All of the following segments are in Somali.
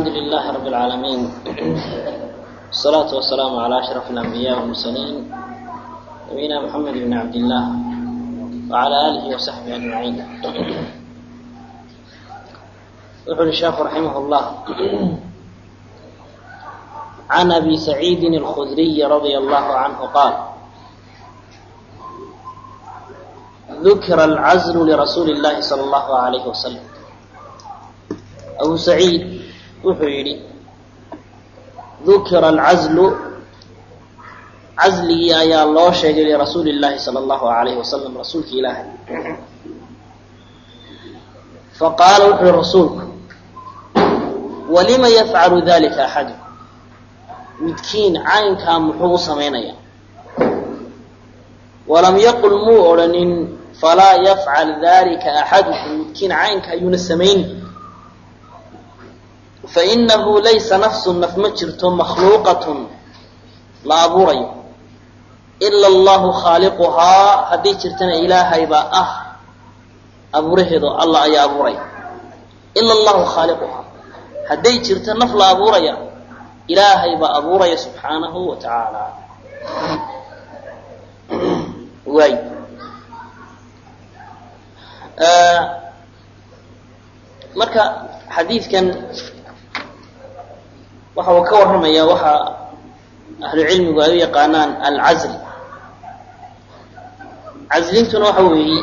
الحمد لله رب العالمين والصلاة والسلام على أشرف الأنبياء والمرسلين نبينا محمد بن عبد الله وعلى آله وصحبه أجمعين. يقول الشيخ رحمه الله: عن أبي سعيد الخدري رضي الله عنه قال: ذكر العزل لرسول الله صلى الله عليه وسلم. أبو سعيد وحيري ذكر العزل عزلي يا الله شيء لرسول الله صلى الله عليه وسلم رسولك إلهي. فقال وحي رسولك: ولما يفعل ذلك أحد متكين عين كان محوصة مينيا. ولم يقل مؤرن فلا يفعل ذلك أحد متكين عين كان السمين. فإنه ليس نفس نفمجرت مخلوقة لا أبوري إلا الله خالقها. هدي جرتنا إلهي با أبورهدو الله أي أبوري إلا الله خالقها. هدي جرتنا نفل أبوري إلهي با أبوري سبحانه وتعالى. واي marka xadiidkan waxa uu ka warramayaa waxa ahlu cilmigu ay u yaqaanaan al-azl. azlintuna waxa weeye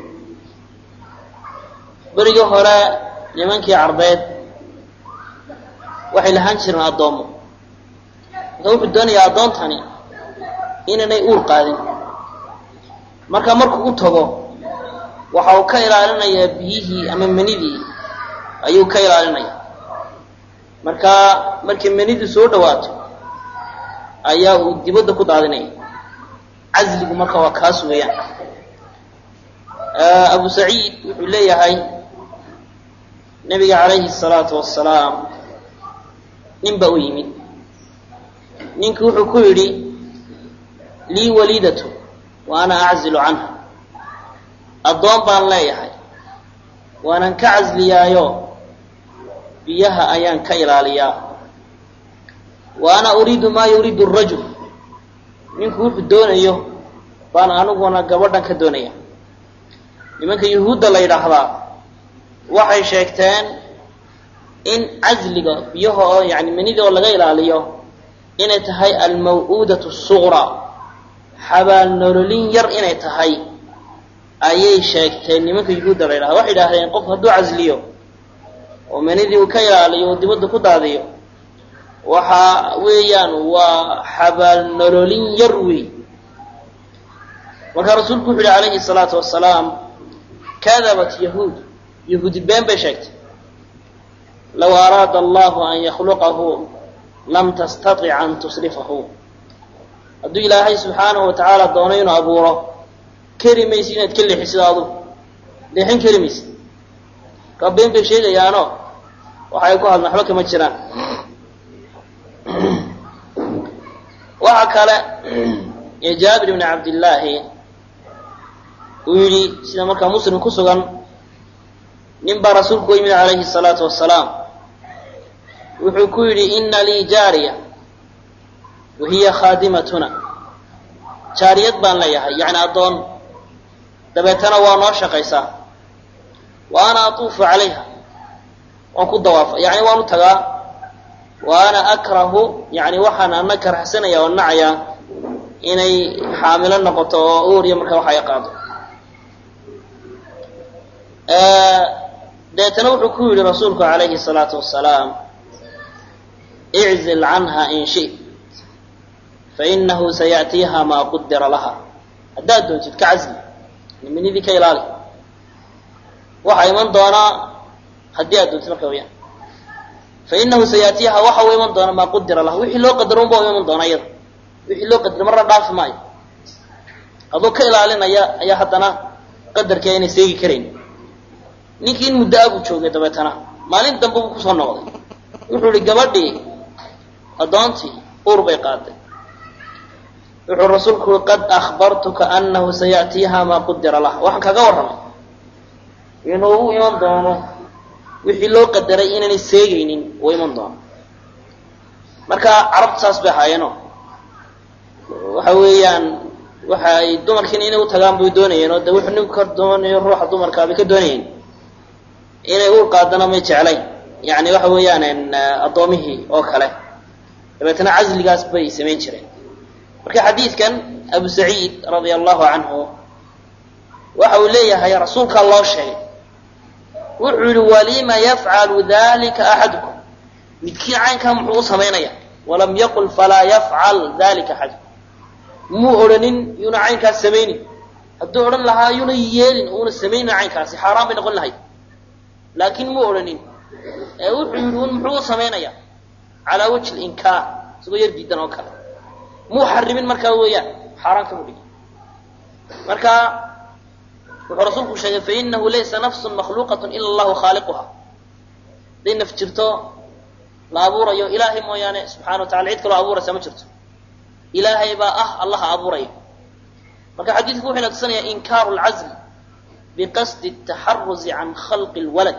bariga hore nimankii carbeed waxay lahaan jireen adoomo. wuxuu doonayaa adoontani inanay uur qaadin. markuu u tago waxa uu ka ilaalinayaa biyihii ama manidii ayuu ka ilaalinayaa. markii manidu soo dhawaato ayaa uu dibadda ku daadinaya. azligu marka waa kaas weeyaan. Abu Sa'id wuxuu leeyahay nabiga calayhi salaatu wassalaam ninba u yimid. ninkii wuxuu ku yidhi: lii walidatu wa ana a'zilu canha. adoon baan leeyahay waanan ka casliyaayo biyaha ayaan ka ilaaliyaa. wa ana uriidu maa yuriidu arajul. ninku wuxuu doonayo baan aniguna gabadhan ka doonaya. nimanka yuhuudda la yidhaahdaa waxay sheegteen in casliga biyaha oo yani manida oo laga ilaaliyo inay tahay almaw'uudatu sughra, xabaal nololin yar inay tahay ayay sheegteen nimanka yuhuudda la yidhahdaa. waxay yidhaahdeen qof hadduu casliyo oo manidii uu ka ilaaliyo oo dibadda ku daadiyo waxa weeyaan waa xabaal nololin yar wey. markaa rasuulku wuxuu yihi calayhi salaatu wassalaam: kadabat yahuudi been bay sheegtay. low araada allahu an yakhluqahu lam tastatic an tusrifahu. hadduu ilaahay subxaanahu wa tacaala doono inuu abuuro keri maysid inaad ka leexisid. adu leexin keri maysid. ka been bay sheegayaano waxay ku hadlaan waxba kama jiraan. waxa kale ee Jaabir ibn Abdullah uu yidhi sida markaa Muslim ku sugan, nin baa rasuulku yimid calayhi salaatu wassalaam. wuxuu ku yidhi: inna lii jaariya wa hiya khaadimatuna. jaariyad baan leeyahay, yacni adoon, dabeetana waa noo shaqaysaa. wa ana atuufu calayha, waan ku dawaafa, yacni waan u tagaa. wa ana akrahu, yacni waxaan ana karahsanaya oo nacayaa inay xaamilo noqoto oo uur iyo markaa waxa ay qaado. deetana wuxuu ku yidhi rasuulku calayhi salaatu wassalaam: iczil canha in shi't fainahu saya'tiiha maa qudira laha. haddaad doontid ka casli, manidii ka ilaali. waxa iman doonaa haddii aad doontid marka weyaan. fainahu saya'tiiha waxa uu iman doona maa qudira laha. wixii loo qadaro unba iman doona iyada. wixii loo qadaro marna dhaafi maayo. adoo ka ilaalinaya ayaa haddana qadarkeeda inay seegi karayn. ninkii in muddo abu joogay dabeetana maalin dambe buu kusoo noqday. wuxuu ihi gabadhii adoontii uur bay qaaday. wuxuu rasuulku qad akhbartuka annahu saya'tiiha maa qudira laha. waxaan kaga warramay inuu u iman doono wixii loo qadaray inaanay seegaynin oo iman doono marka carabta saas bay ahaayeenoo waxa weeyaan waxa ay dumarkiina inay u tagaan bay doonayeen oo de wuxuu ninku ka doonayo ruuxa dumarkaa bay ka doonayeen inay uur qaadana may jeclayn yani waxa weeyaan addoomihii oo kale dabeetana casligaas bay samayn jireen marka xadiidkan abu saciid radia allahu canhu waxa uu leeyahay rasuulkaa loo sheegay wuxuu yihi walima yafcalu dalika axadukum midkii caynkaa muxuu u samaynaya walam yaqul falaa yafcal dalika axadukum muu odhanin yuuna caynkaas samaynin hadduu odhan lahaa yuuna yeelin uuna samaynin caynkaasi xaaraan bay noqon lahayd laakiin muu odhanin wuxuu yidhi un muxuu u samaynaya calaa wajhi linkaar isagoo yar diidan oo kale muu xarimin markaa weeyaan xaaraan kamu dhigin marka wuxuu rasuulku sheegay fainahu laysa nafsun makhluuqat ila allahu khaaliquha haday naf jirto la abuurayo ilaahay mooyaane subxana wa tacala cid kaloo abuuraysa ma jirto ilaahay baa ah allaha abuuraya marka xadiidku wuxuu ina tusinayaa inkaaru lcazl biqasdi ataxaruzi can khalqi lwalad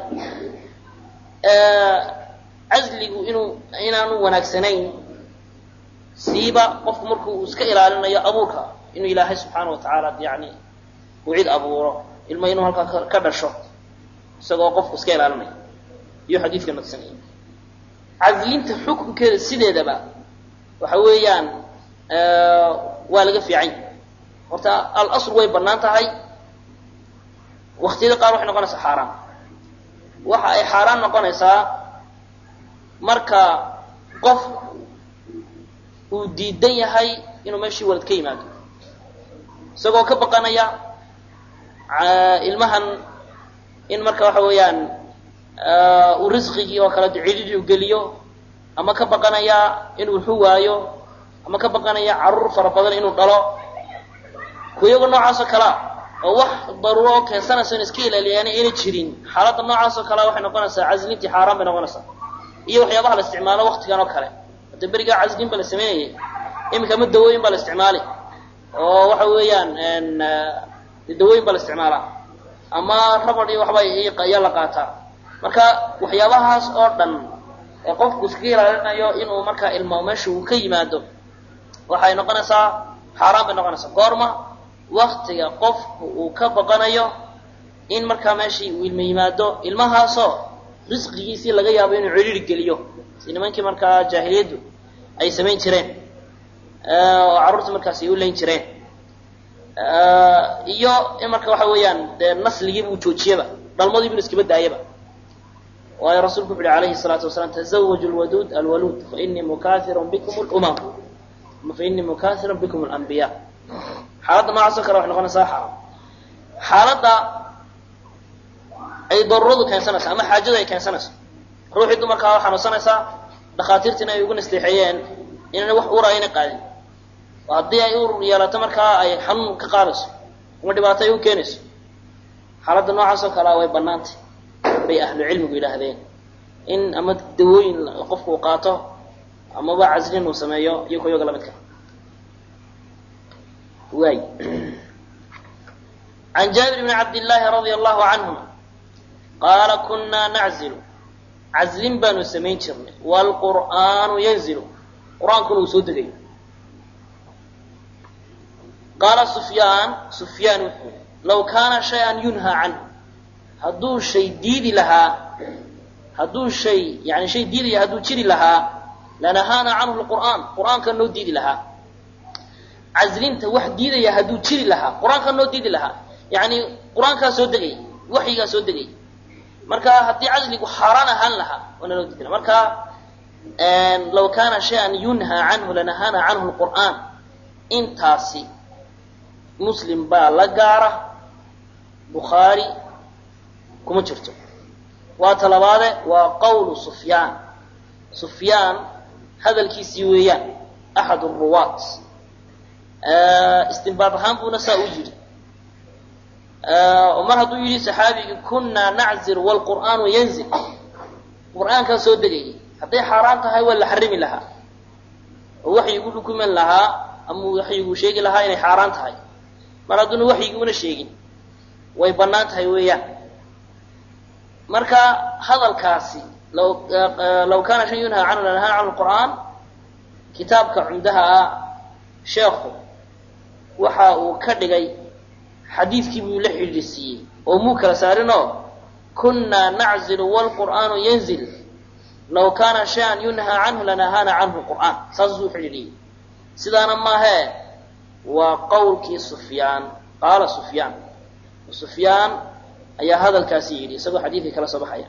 casligu inaanu wanaagsanayn siiba qofku markuu iska ilaalinayo abuurka inuu ilaahay subxaana wa tacaala yani uu cid abuuro ilmo inuu halkaa ka dhasho isagoo qofku iska ilaalinaya iyo xadiidka naqsanaya caslinta xukunkeeda sideedaba waxa weeyaan waa laga fiican horta alasl way bannaan tahay waktiyada qaar waxay noqonaysaa xaaraan waxa ay xaaraan noqonaysaa marka qof uu diidan yahay inuu meeshii walad ka yimaado isagoo ka baqanaya ilmahan in marka waxa weeyaan uu risqigii oo kale cidhidhi u geliyo ama ka baqanaya inuu wuxu waayo ama ka baqanaya carruur fara badan inuu dhalo kuyaga noocaasoo kalea oo wax daruuro oo keensanaysa in iska ilaaliyaan ayna jirin xaaladda noocaasoo kalea waxay noqonaysaa caslintii xaaraan bay noqonaysaa iyo waxyaabaha la isticmaalo waktigan oo kale hada berigaa caslin ba la samaynayay iminka ma dawooyin baa la isticmaali oo waxa weeyaan dawooyin baa la isticmaalaa ama rabad iyo waxba ayaa la qaataa marka waxyaabahaas oo dhan ee qofku iskaga ilaalinayo inuu markaa ilmo meesha uu ka yimaado waxay noqonaysaa xaaraan bay noqonaysaa goorma waktiga qofku uu ka baqanayo in markaa meeshii uu ilmo yimaado ilmahaasoo risqigiisii laga yaabo inuu cidhiiri geliyo si nimankii markaa jaahiliyaddu ay samayn jireen oo carruurta markaas ay u leyn jireen iyo in marka waxa weeyaan dee nasligiiba uu joojiyaba dhalmadiibu iskaba daayaba waayo rasuulku wuxu uhi alayhi الsalaatu wasalaam tazawaju lwaduud alwaluud fainii mukaahirun bikum lumam ama fainii mukaahirun bikum alambiya xaaladda noocaasoo kale waxay noqonaysaa xaram xaaladda ay daruuradu keensanayso ama xaajada ay keensanayso ruuxii dumarkaa xanuunsanaysaa dhakhaatiirtiina ay ugu nasteexeeyeen inaana wax uura ayna qaadin oo haddii ay uur yeelato markaa ay xanuun ka qaadayso ama dhibaato ay u keenayso xaaladda noocaasoo kalea way bannaantay bay ahlu cilmigu yidhaahdeen in ama dawooyin qofku uu qaato amaba caslin uu sameeyo iyo kuyaga la midka waay can jaabir bni cabdillaahi radia allahu canhuma qaala kunaa naczilu caslin baanu samayn jirnay waalqur'aanu yanzilu qur-aankuna uu soo degayo qaala sufyaan wuxuu law kaana shay-an yunhaa canhu hadduu shay diidi lahaa yani shay diidaya hadduu jiri lahaa lanahaana canhu lqur'aan qur'aanka noo diidi lahaa caslinta wax diidaya hadduu jiri lahaa qur-aanka noo diidi lahaa yani qur-aankaa soo degay waxyigaa soo degay marka haddii casligu xaaraan ahaan lahaa waana noo diidi laha marka law kaana shay-an yunhaa canhu lanahaana canhu lqur'aan intaasi muslim baa la gaara bukhaari kuma jirto waa talabaade waa qawlu sufyaan hadalkiisii weeyaan axad ruwaat istinbaad ahaan buuna saa u yidhi mar hadduu yidhi saxaabigii kunaa naczir waalqur'aanu yanzil qur'aankaa soo degayay hadday xaaraan tahay waa la xarimi lahaa oo waxyigu xukuman lahaa ama waxyigu sheegi lahaa inay xaaraan tahay mar hadduuna waxyiguuna sheegin way bannaan tahay weeyaan marka hadalkaasi law kana shay yunha canhu lanahaa can alqur'aan kitaabka cumdaha sheekhu waxa uu ka dhigay xadiidkii buu la xidhiidhsiiyey oo muu kala saarinoo kunaa naczilu waalqur'aanu yanzil law kaana shay-an yunhaa canhu lanahaana canhu qur'aan saasuu xidhiidhiyey sidaana maahee waa qowlkii sufyaan qaala sufyaan sufyaan ayaa hadalkaasi yidhi isagoo xadiidkii kala soo baxaya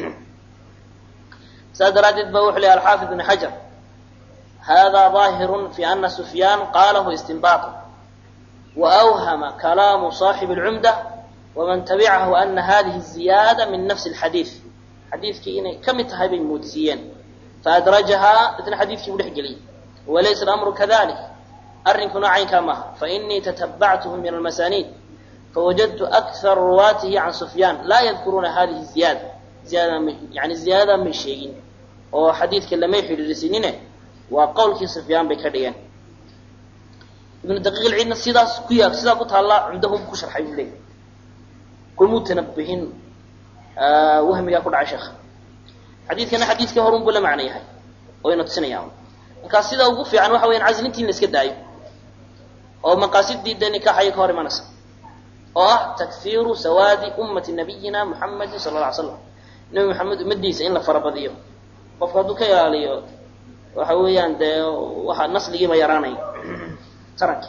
saas daraaddeed ba wuxuu leeyahy alxaafid ibn xajar hada ظaahirun fi ana sufyaan qaalahu istinbaata وأوهم كلام صاحب العمدة ومن تبعه أن هذه الزيادة من نفس الحديث حديث كم تهيب الموتسيين فأدرجها مثل حديث كبير حجلي وليس الأمر كذلك أرنك نوعين كما فإني تتبعته من المسانيد فوجدت أكثر رواته عن سفيان لا يذكرون هذه الزيادة يعني زيادة من شيء وحديث كلمة يحيل لسنين وقول في سفيان بكريان ابن دقيق العيدنا سيداس كياك سيدا قلت الله عندهم كشر حي لي كل متنبهين وهم ياكل عشخ حديث كان حديث كهرون بلا معنى هاي وين تسنياهم كان سيدا وقف عن waxa weyn azlintii la iska daayo oo maqaasidii nikah ay ka hor imanaysa oo takfiiru sawaadi ummati nabiyina muhammad sallallahu alayhi wasallam nabi muhammad umadiisa in la farabadiyo qofka haduu ka ilaaliyo waxa weeyaan waxa nasligii ma yaraanay ترك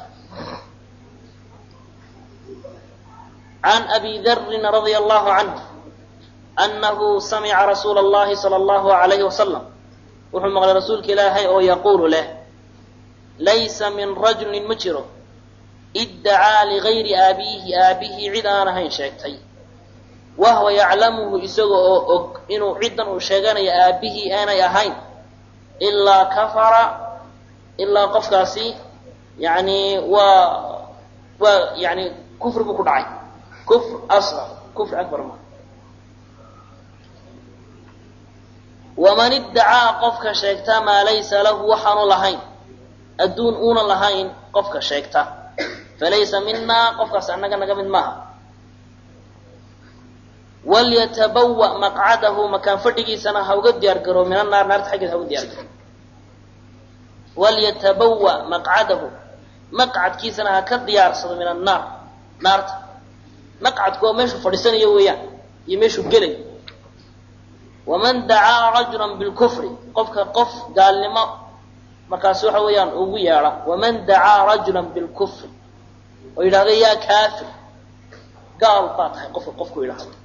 عن أبي ذر رضي الله عنه أنه سمع رسول الله صلى الله عليه وسلم وحمد على رسولك إلهي أو يقول له ليس من رجل مجر ادعى لغير آبيه عدانا هين شاكتي وهو يعلمه إسوء إنه عدن شاكنا يا آبيه أنا يا هين إلا كفر إلا قفكاسي يعني يعني كفر بكدعي كفر أصغر كفر أكبر ما ومن ادعى قفك شيكتا ما ليس له وحن لهين الدون أون لهين قفك شيكتا فليس منا قفك سأنك نقمد معها وليتبوأ مقعده مكان فردقي سنة هوقد يرقروا من النار نار تحقد هوقد يرقروا وليتبوأ مقعده مقعد كيسنا هكذا يارصد من النار نارت مقعد كو ميشو فرسان يويا يميشو قلي ومن دعا رجلا بالكفر قف قال لما مكاسوحا ويان اويا ومن دعا رجلا بالكفر وإذا يا كافر قال فاتح قفكو إلى هذا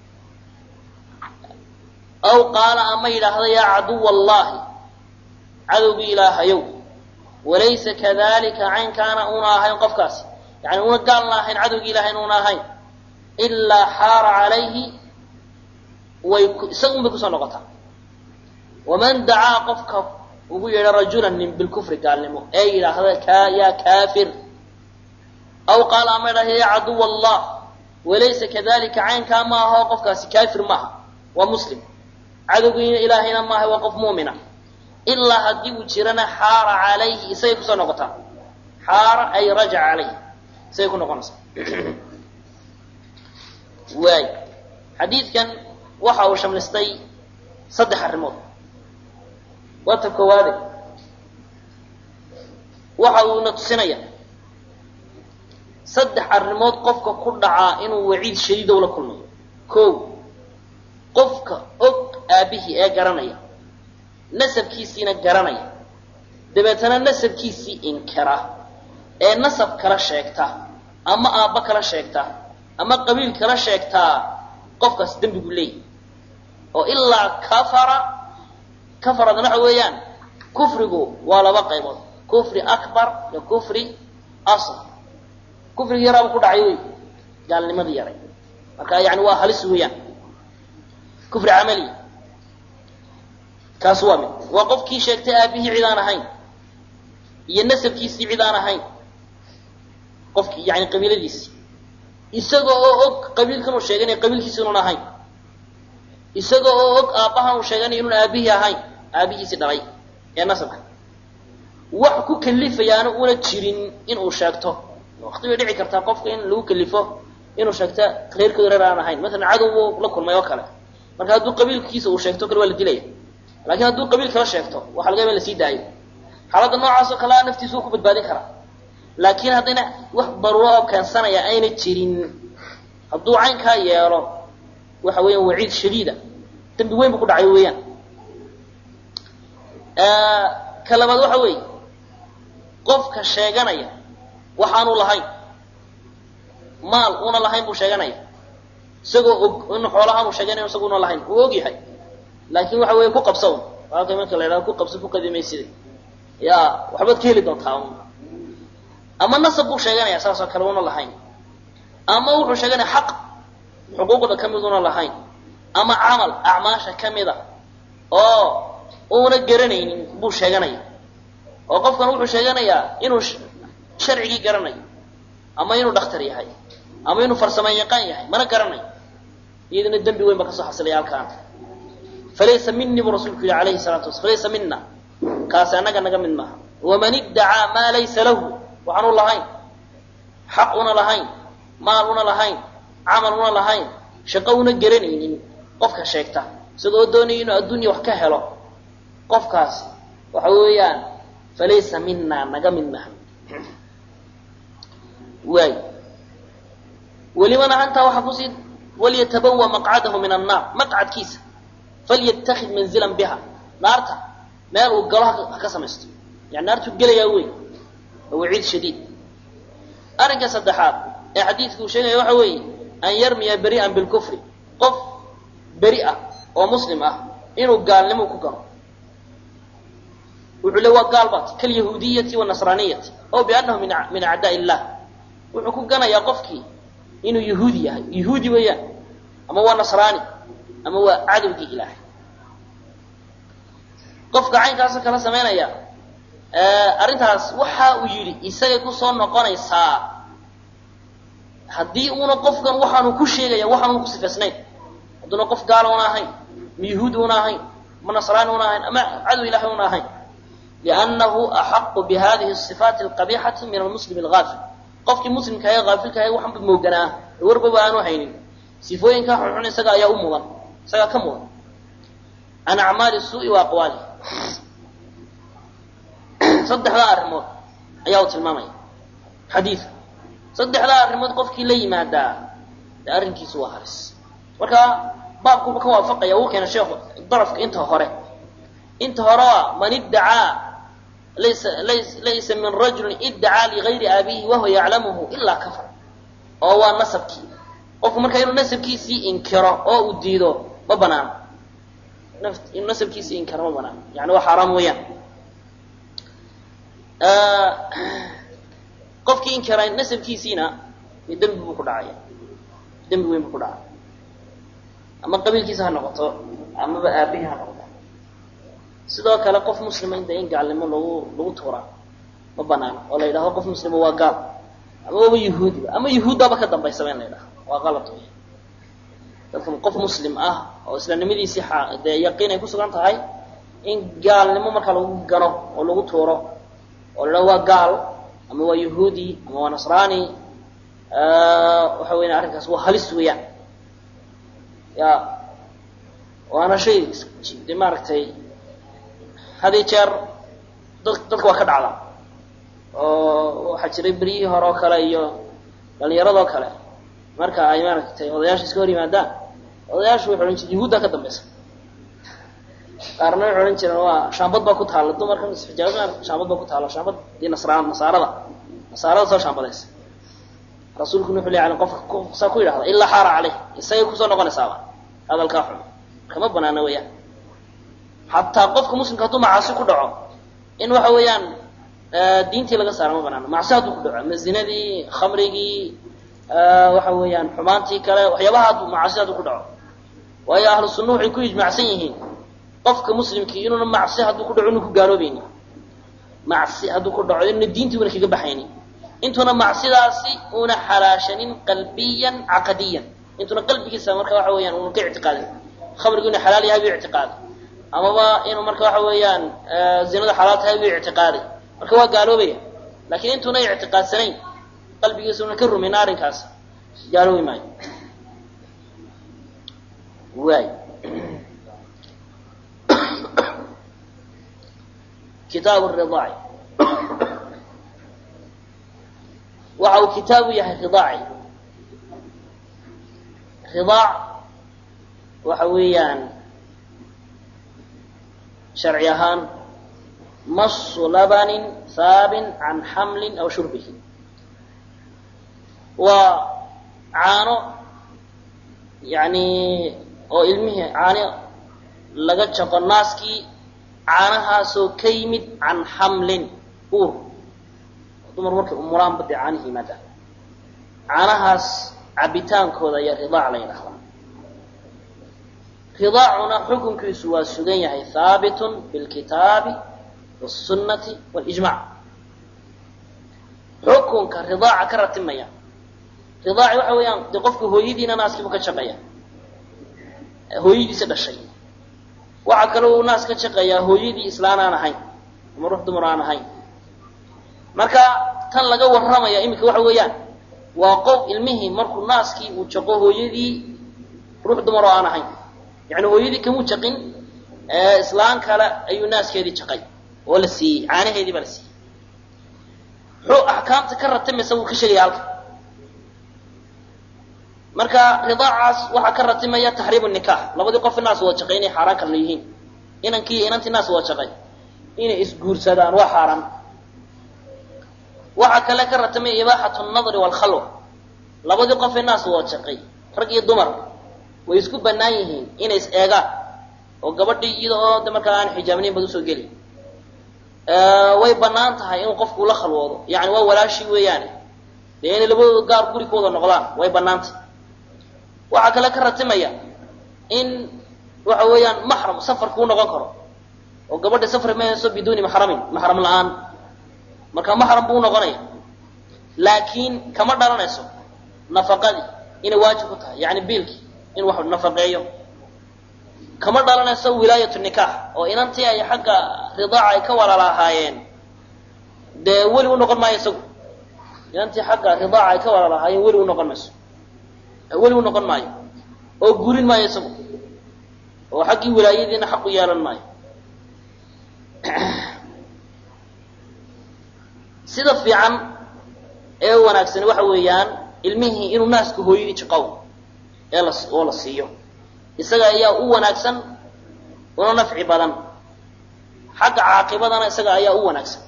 أو قال أما إلى هذا يا عدو الله عدو إله يوم وليس كذلك عين كان أوناهين قفكاس يعني أونا قال الله عدو إلهين أوناهين إلا حار عليه ويسقم بكسان لغتا ومن دعا قفك وقال رجلا بالكفر قال له أي إلى هذا يا كافر أو قال أمره يا عدو الله وليس كذلك عين كان ما هو قفكاس كافر ما ومسلم عدو إلهين ما هو قف مؤمنا إلا هدي وجرنا حار عليه سيكون نقطة حار أي رجع عليه سيكون نقطة واي حديث كان وحاو شملستي صدح الرموت واتبكوا هذا وحاو نتصنيا صدح الرموت قفك كل عائن وعيد شديد ولا كل كو قفك أك أبيه أجرنيا nasabkiisiina garanaya dabeetana nasabkiisii inkira ee nasab kala sheegta ama aabba kala sheegta ama qabiil kala sheegta qofkaas dambigu leeyahay oo ilaa kafaradna waxa weeyaan kufrigu waa laba qaybood kufri akbar iyo kufri asghar kufriga yaraa ku dhacay gaalnimadii yaray marka yaani waa halis weeyaan kufri amali kaas waa mid waa qofkii sheegtay aabihii cidaan ahayn iyo nasabkiisii cidaan ahayn qofkii yaani qabiiladiisii isagoo og qabiilkan uu sheegay inay qabiilkiisu inuu ahayn isagoo og aabahan uu sheegay inuu aabihii ahayn aabihiisi dhalay ee nasabka wax ku kalifayaana una jirin in uu sheegto waqti way dhici kartaa qofka in lagu kalifo inuu sheegto qeyrkooda reer aan ahayn mesela cadow la kulmay oo kale marka hadduu qabiilkiisa uu sheegto kale waa la dilaya laakiin hadduu qabiil kala sheegto waxa laga yaabaa in la sii daayo xaaladda noocaas oo kale ah naftiisu uu ku badbaadin karaa laakiin haddayna wax daruuro oo keensanaya ayna jirin hadduu caynkaa yeelo waxa weeyaan waciid shadiida dambi weyn buu ku dhacay weeyaan ka labaad waxa weeye qofka sheeganaya waxaanu lahayn maal una lahayn buu sheeganaya isagoo og in xoolahaanu sheeganayo isaguna lahayn uu og yahay laakiin waxa weeye ku qabsow halka marka la yidhahdo ku qabso ku qadimaysida yaa waxbaad ka heli doontaa ama nasab buu sheeganaya saas oo kale una lahayn ama wuxuu sheeganaya xaq xuquuqda ka miduna lahayn ama camal acmaasha ka mida oo uuna garanaynin buu sheeganaya oo qofkan wuxuu sheeganayaa inuu sharcigii garanayo ama inuu dhakhtar yahay ama inuu farsamo yaqaan yahay mana garanayo iyadana dembi weyn ba ka soo xasilaya halkaan falaysa minni buu rasuulku yidhi calayhi salaatu wasalaam falaysa minna kaasi annaga naga mid maaha waman iddacaa maa laysa lahu waxaanu lahayn xaq una lahayn maal una lahayn camal una lahayn shaqo una garanaynin qofka sheegta isagoo doonaya inuu adduunya wax ka helo qofkaasi waxa weeyaan falaysa minna naga mid maaha waay ولمن أنت وحفظ وليتبوى مقعده من النار مقعد كيس فليتخذ منزلا بها نارتها مال وقالها كسمست يعني نار تقل يوي وعيد شديد أرجع صدحات حديثك شيء يوحوي أن يرمي بريئا بالكفر قف بريئة ومسلمة إنه قال لم يكن وعلوا قالبات كاليهودية والنصرانية أو بأنه من أعداء الله وحكو قنا يقفكي إنه يهودي وياه أما هو نصراني أما هو عدو دي إله قفك عين كاسا كلا سمينا يا أرنتاس وحا ويري إساقي كسون نقانا إساء هدي أونا قفكا وحا نكوشيغا يا وحا نكوسي فسنين ودونا قف قال ونا هين يهود ونا هين من نصراني ونا هين أما عدو إله ونا هين لأنه أحق بهذه الصفات القبيحة من المسلم الغافل qofkii muslimka ah qaafilka ah waxaan badmooganaa warbaba aanu haynin sifooyinka xun isaga ayaa u mudan isaga ka mudan ana acmaali suu'i wa aqwaali saddexda arrimood ayaa uu tilmaamay xadiis saddexda arrimood qofkii la yimaada arrinkiisu waa halis marka baabku ka waafaqaya uu keenay sheekhu darafka inta hore man iddaa ليس من رجل ادعى لغير أبيه وهو يعلمه إلا كفر أو نسبكي أو مركا إنه نسبكي إنكره أو أديده ما بنام إنه نسبكي إنكره ما بنام يعني هو حرام ويان قفكي إنكره نسبكي سينا يدم بكدعية دم بوين بكدعية أما قبيل كيسها نقطة أما بأبيها نقطة sidoo kale qof muslima inta in gaalnimo lagu tuura ma banaano oo la yiraahdo qof muslima waa gaal ama waa yahuudi ama yahuudaba ka dambaysa in la yiraahdo waa qalad weey dadka qof muslim ah oo islaamnimadiisa yaqiin ay ku sugan tahay in gaalnimo marka lagu gano oo lagu tuuro oo la waa gaal ama waa yahuudi ama waa nasraani waxa weeyna arrinkaas waa halis weeyaan ya waana shay dimartay هذه جار ضد واحد على وحجري بريه هراء كلا إياه بل يرضى كلا مركا أي مركا وضياش سكوري ماذا وضياش ويحرنش يهودا كتب بس قارنا يحرنش نوا شامبد باكوت حاله تو مركا سجاونا شامبد باكوت حاله شامبد دي نصارى صار شامبد بس رسولك نحو لي على قف ساكوي هذا إلا حار عليه يسيكو صار نقول سوا هذا الكافر كما بنانا وياه حتى قفك مسلم كاتو معاصي كدعو إن waxa weeyaan diintii laga saaro ma banaano macsaadu ku dhaco mazinadii khamrigi waxa weeyaan xumaantii kale waxyaabaha macsaadu ku dhaco way ahlu sunnah ay ku ijmaacsan yihiin qofka muslimkii inuu macsi hadu ku dhaco inuu ku gaaloobayni macsi hadu ku dhaco inuu diintii wana kaga baxayni intuna macsidaasi una xalaashanin qalbiyan aqadiyan intuna qalbigiisa marka waxa weeyaan uu ka i'tiqaadin khamrigu inuu xalaal yahay i'tiqaad أما إنه مركب حويان زينة حالاتها باعتقادي مركب قالوا بيه لكن أنتم نيع اعتقاد سنين قلبي يسون كرر من نار كاس قالوا معي واي kitaabu ridaaci waxa uu kitaabu yahay ridaaci ridaac waxa weeyaan sharci ahaan masu labanin haabin can xamlin aw shurbihi waa caano yani oo ilmihii caano laga jaqo naaskii caanahaasoo ka yimid can xamlin uur dumar markay umuraan badee caanihi yimaadaan caanahaas cabitaankooda ayaa ridaac la yidhahdaa ridaacuna xukunkiisu waa sugan yahay haabitun bilkitaabi wاsunnati wاlijmac xukunka ridaaca ka ratimaya ridaaci waxa weeyaan dee qofku hooyadiina naaskiibu ka shaqaya hooyadiisa dhashay waxaa kaloo uu naas ka shaqayaa hooyadii islaan aan ahayn ama ruux dumar aan ahayn marka tan laga warramaya iminka waxa weeyaan waa qof ilmihii markuu naaskii uu jaqo hooyadii ruux dumar oo aan ahayn yani hooyadii kamuu jaqin islaan kale ayuu naaskeedii jaqay oo la siiyey caanaheedii baa la siiyey axkaamta ka ratimaysa wuu ka sheegaya halka marka ridaacaas waxaa ka ratimaya taxriimu nikaax labadii qof naas wada shaqay inay xaaraan kala yihiin inankii inantii naas wada shaqay inay isguursadaan waa xaaraan waxaa kale ka ratimaya ibaaxatu nadri waalkhalwa labadii qof naas wada shaqay rag iyo dumar way isku bannaan yihiin inay is eegaan oo gabadhii iyada oo de markaa aan xijaabnayn bad usoo geli way bannaan tahay inuu qofku la khalwoodo yani waa walaashii weeyaane dee inay labadooda gaar gurikooda noqdaan way bannaantah waxaa kale ka ratimaya in waxa weeyaan maxram safar kuu noqon karo oo gabadha safar ma hayso biduuni maxramin maxram la-aan marka maxram buu noqonaya laakiin kama dhalanayso nafaqadii inay waajib ku tahay yani biilkii in wax nafaqeeyo kama dhalanayso wilaayatu nikaax oo inantii ay xagga ridaaca ay ka walaalahaayeen dee weli u noqon maayo isagu inantii xagga ridaaca ay ka walaalahaayeen weli u noqon mayso weli u noqon maayo oo gurin maayo isagu oo xaggii wilaayadiina xaq u yeelan maayo sida fiican ee wanaagsani waxa weeyaan ilmihii inuu naasku hooyadii jaqow oo la siiyo isaga ayaa u wanaagsan una nafci badan xagga caaqibadana isaga ayaa u wanaagsan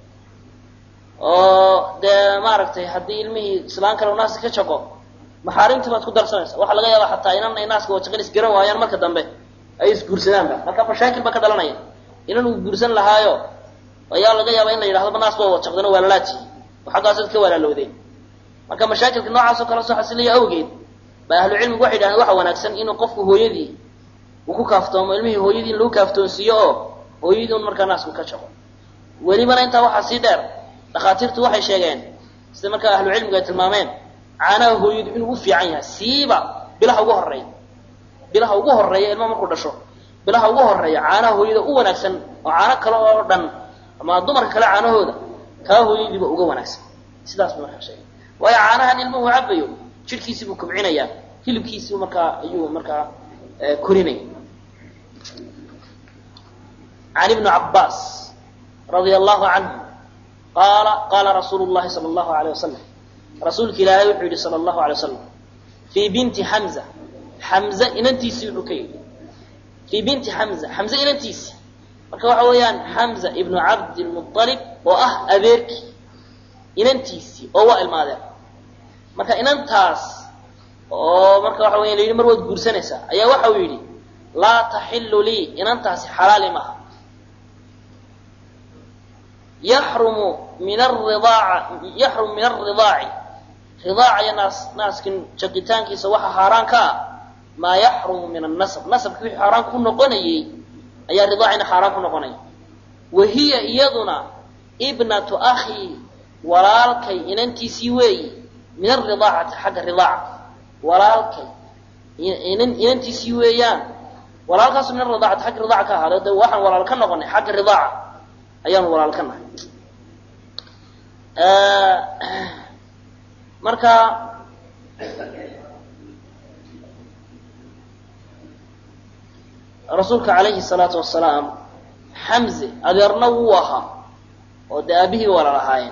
oo dee maaragtay haddii ilmihii islaan kale u naaska ka jaqo maxaarimtii baad ku darsanaysa waxaa laga yaabaa xataa inan ay naaska wajaqin isgaran waayaan marka dambe ay isguursadaanba marka mashaakil baa ka dhalanaya inan uu guursan lahaayo ayaa laga yaabaa in la yidhahdo naas waa wajaqdano walaalaati oo xaggaasaad ka walaalowdeen marka mashaakilka noocaas oo kala soo xasilaya awgeed ba ahlu cilmigu waxay yidhahdeen waxa wanaagsan inuu qofku hooyadii uu ku kaaftoomo ilmihii hooyadii in lagu kaaftoonsiiyo oo hooyadii un markaa naasku ka jaqo welibana intaa waxaa sii dheer dhakhaatiirtu waxay sheegeen sida markaa ahlu cilmigu ay tilmaameen caanaha hooyadu inuu u fiican yahay siiba bilaha ugu horeeya ilma markuu dhasho bilaha ugu horeeya caanaha hooyada u wanaagsan oo caano kale oo dhan ama dumarka kale caanahooda kaa hooyadiiba uga wanaagsan sidaas buu markaa sheegay waayo caanahan ilmuhu cabayo jidhkiisii buu kobcinayaa hilibkiisii markaa ayuu markaa korinaya can ibni cabbaas radia allahu canhu qaala rasuulu llahi sala allahu alayh wasalam rasuulka ilaahay wuxuu yidhi sala allahu alay wasalam fii binti xamza xamze inantiisii wuxuu ka yidhi fii binti xamza xamze inantiisii marka waxa weeyaan xamza ibnu cabdilmualib oo ah adeerkii inantiisii oo waa ilmaadeen marka inantaas oo marka waxa weya la yidhi mar waad guursanaysaa ayaa waxa uu yidhi laa taxilu lii inantaasi xalaali maaha yaxrumu min aridaaci ridaaca iyo naaskin jaqitaankiisa waxa xaaraan ka ah maa yaxrumu min annasab nasabki wixii xaaraan ku noqonayey ayaa ridaacina xaaraan ku noqonaya wa hiya iyaduna ibnatu akhii walaalkay inantiisii weeyi min aridaacati xagga ridaaca walaalkay inantiisii weeyaan walaalkaasu min aridaacati xagga ridaaca ka ahaada de waxaan walaal ka noqonay xagga ridaaca ayaanu walaal ka nahay marka rasuulka calayhi salaatu wasalaam xamze adeerna wuu ahaa oo dee aabihii walaal ahaayeen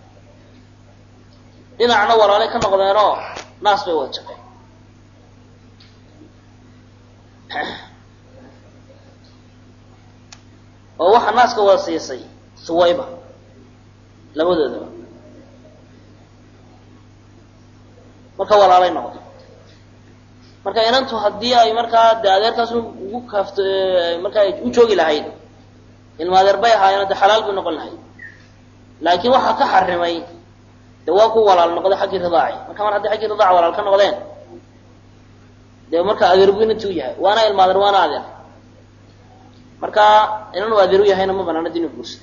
dhinacna walaalay ka noqdeenoo naas bay wada jaqeen oo waxa naaska wada siisay suwayba labadoodaba marka walaalay noqday marka inantu haddii ay markaa dee adeerkaas ugu kaafto markaa ay u joogi lahayd ilma adeer bay ahaayeen dee xalaal bay noqon lahayd laakiin waxaa ka xarimay dee waa ku walaal noqday xaggii ridaaci marka mar haddii xaggii ridaaca walaal ka noqdeen dee marka adeer buu inantu yahay waana ilma adeer waana adeer marka inanu adeer u yahayna ma banaana diinu guursa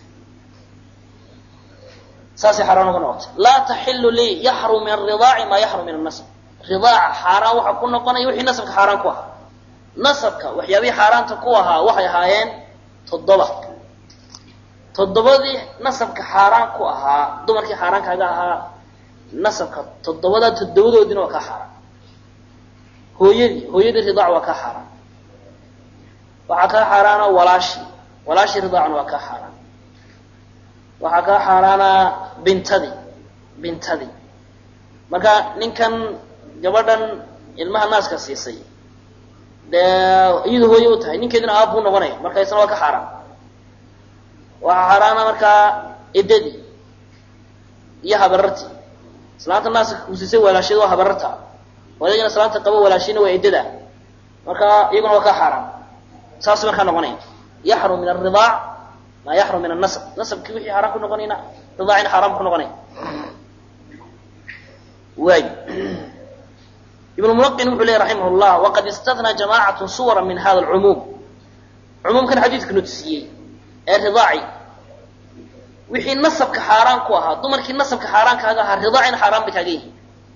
saasay xaraan uga noqotay laa taxilu lii yaxrum min aridaaci maa yaxrum min annasab ridaaca xaaraan waxa ku noqonaya wixii nasabka xaaraan ku ahaa nasabka waxyaabihii xaaraanta ku ahaa waxay ahaayeen 7 toddobadii nasabka xaaraan ku ahaa dumarkii xaaraankaaga ahaa nasabka toddobadoodina waa kaa xaaraan hooyadii ridaac waa kaa xaaraan waxaa kaa xaaraana walaashii ridaacna waa kaa xaaraan waxaa kaa xaaraana bintadii marka ninkan gabadhan ilmaha naaska siisay dee iyadu hooye u tahay ninkeedina aab buu noqonaya marka isna waa ka xaaraan waxaa xaaraana markaa edadii iyo habarartii islaanta naaska kusiisay walaasheed waa habararta odagina islaanta qabo walaashina waa edada marka iyaguna waa ka xaaraan saas markaa noqonaya yaxrum min aridaac maa yaxrum min annasab nasabkii wixii xaaraan ku noqonayna ridaacina xaaraam ku noqonaya waay ibn mulaqin wuxuu leeyahy raximah llah waqad istathnaa jamaacatu suwara min hada alcumuum cumuumkan xadiidka nutusiyey ee ridaaci wixii nasabka xaaraan ku ahaa dumarkii nasabka xaaraankaaga ahaa ridaacina xaaraan bay kaaga yihiin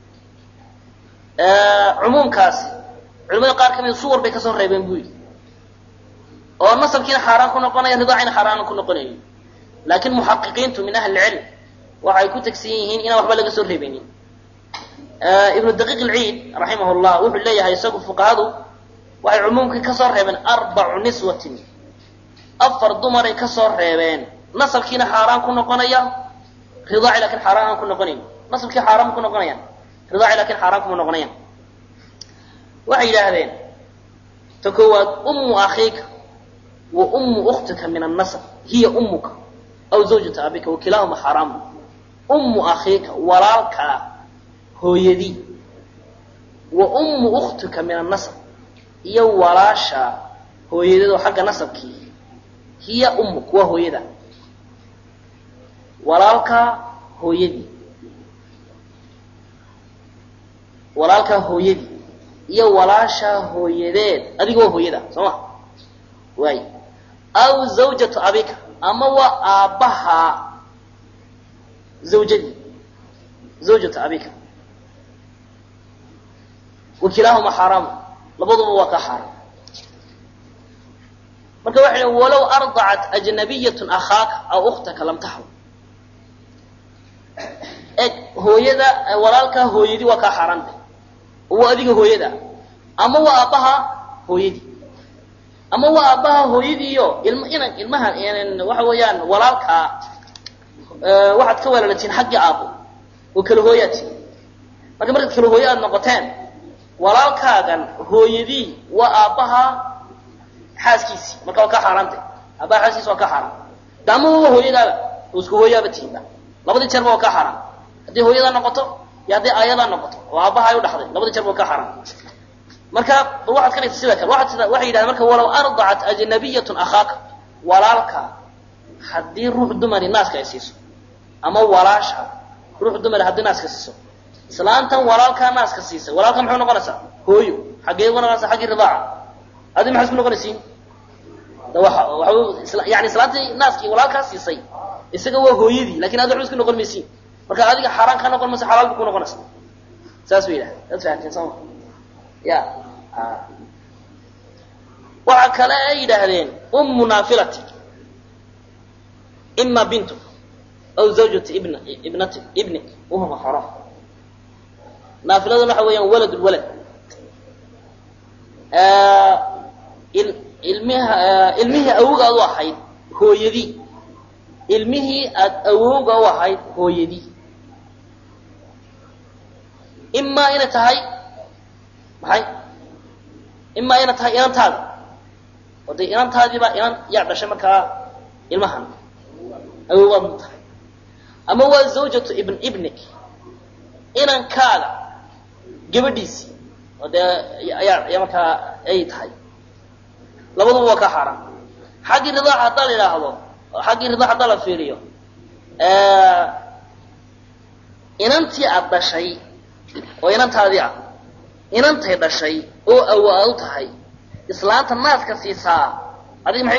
cumuumkaasi culimada qaar ka mida suwar bay kasoo reebeen buu yidhi oo nasabkiina xaaraan ku noqonaya ridaacina xaaraan ku noqonayo laakiin muxaqiqiintu min ahli ilcilm waxay ku tegsan yihiin inaan waxba laga soo reebeynin ibnu daqiiq alciid raximah llah wuxuu leeyahay isagu fuqahadu waxay cumuumkii kasoo reebeen 4 niswatin 4 dumaray kasoo reebeen nasabkiina xaaraan ku noqonaya ridaaci laakiin xaaraan aan ku noqonayn nasabkii xaaraan ku noqonayaan ridaaci laakiin xaaraan kuma noqonayaan waxay yidhaahdeen ta koowaad ummu akhiika wa ummu ukhtika min annasab hiya ummuka aw zawjata abika wakilaahuma xaaraamu ummu akhiika walaalkaa hooyadii wa ummu ukhtika min annasab iyo walaasha hooyadeedoo xagga nasabkii hiya ummuk waa hooyada walaalkaa hooyadii iyo walaasha hooyadeed adiga waa hooyada soo ma waay aw zawjatu abika ama waa aabbaha zawjatu abika wakilaahuma xaaraamu labaduba waa ka xaaraam marka waxay leeyihin walow ardacat ajnabiyatun akhaaka aw ukhtaka lam taxrum hooyada walaalkaa hooyadii waa kaa xaaraanta waa adiga hooyada ama waa aabbaha hooyadii ama waa aabbaha hooyadiiyo ilmaha waxa weeyaan walaalkaa waxaad ka walaalatiin xaggii aabbo oo kala hooyaadtiin markaad kala hooyo aad noqoteen walaalkaagan hooyadii waa aabbaha xaaskiisii marka waa ka xaaraantay aabbaha xaaskiisi waa ka xaaraan daama waa hooyadaaba oo isku hooyaaba tihiinba labadii jeerba waa ka xaaraan haddii hooyadaa noqoto iyo haddii aayadaa noqoto oo aabbaha ay u dhaxday labadii jeerba waa ka xaaraan marka waxaad ka dhigtay sida kale waxay yidhahdeen marka walow ardacat ajnabiyatun akhaaka walaalka haddii ruux dumari naaska ay siiso ama walaasha ruux dumari haddii naaska siiso islaantan walaalkaa naaska siisay walaalka muxuu noqonaysaa hooyo xaggee uga noqonaysaa xaggii ridaaca adi maxaa isku noqonaysiin yani islaantii naaskii walaalkaa siisay isaga waa hooyadii lakin adi waxba isku noqon maysiin marka adiga xaaraan ka noqon maysa xalaal bu ku noqonaysa saas bay yidhahdeen dad fahamteen sooma ya waxa kale ay yidhaahdeen ummu naafilati ima bintu aw zawjatu ibni wahuma xaraam naafiladuna waxa weeyaan walad lwalad ilmihii awgaad u ahayd hooyadii ilmihii aad awowga u ahayd hooyadii imaa inay tahay maxay imaa inay tahay inantaada oo dee inantaadiibaa inan yaa dhashay markaa ilmahan awowgaad u tahay ama waa zawjatu ibnik inankaaga gabadhiisii oo dee ayaa markaa ay tahay labaduba waa ka xaaraan xaggii ridaaca haddaa la yidhaahdo xaggii ridaaca haddaa la fiiriyo inantii aad dhashay oo inantaadii ah inantay dhashay oo awaad u tahay islaanta naaska siisaa adiga maxay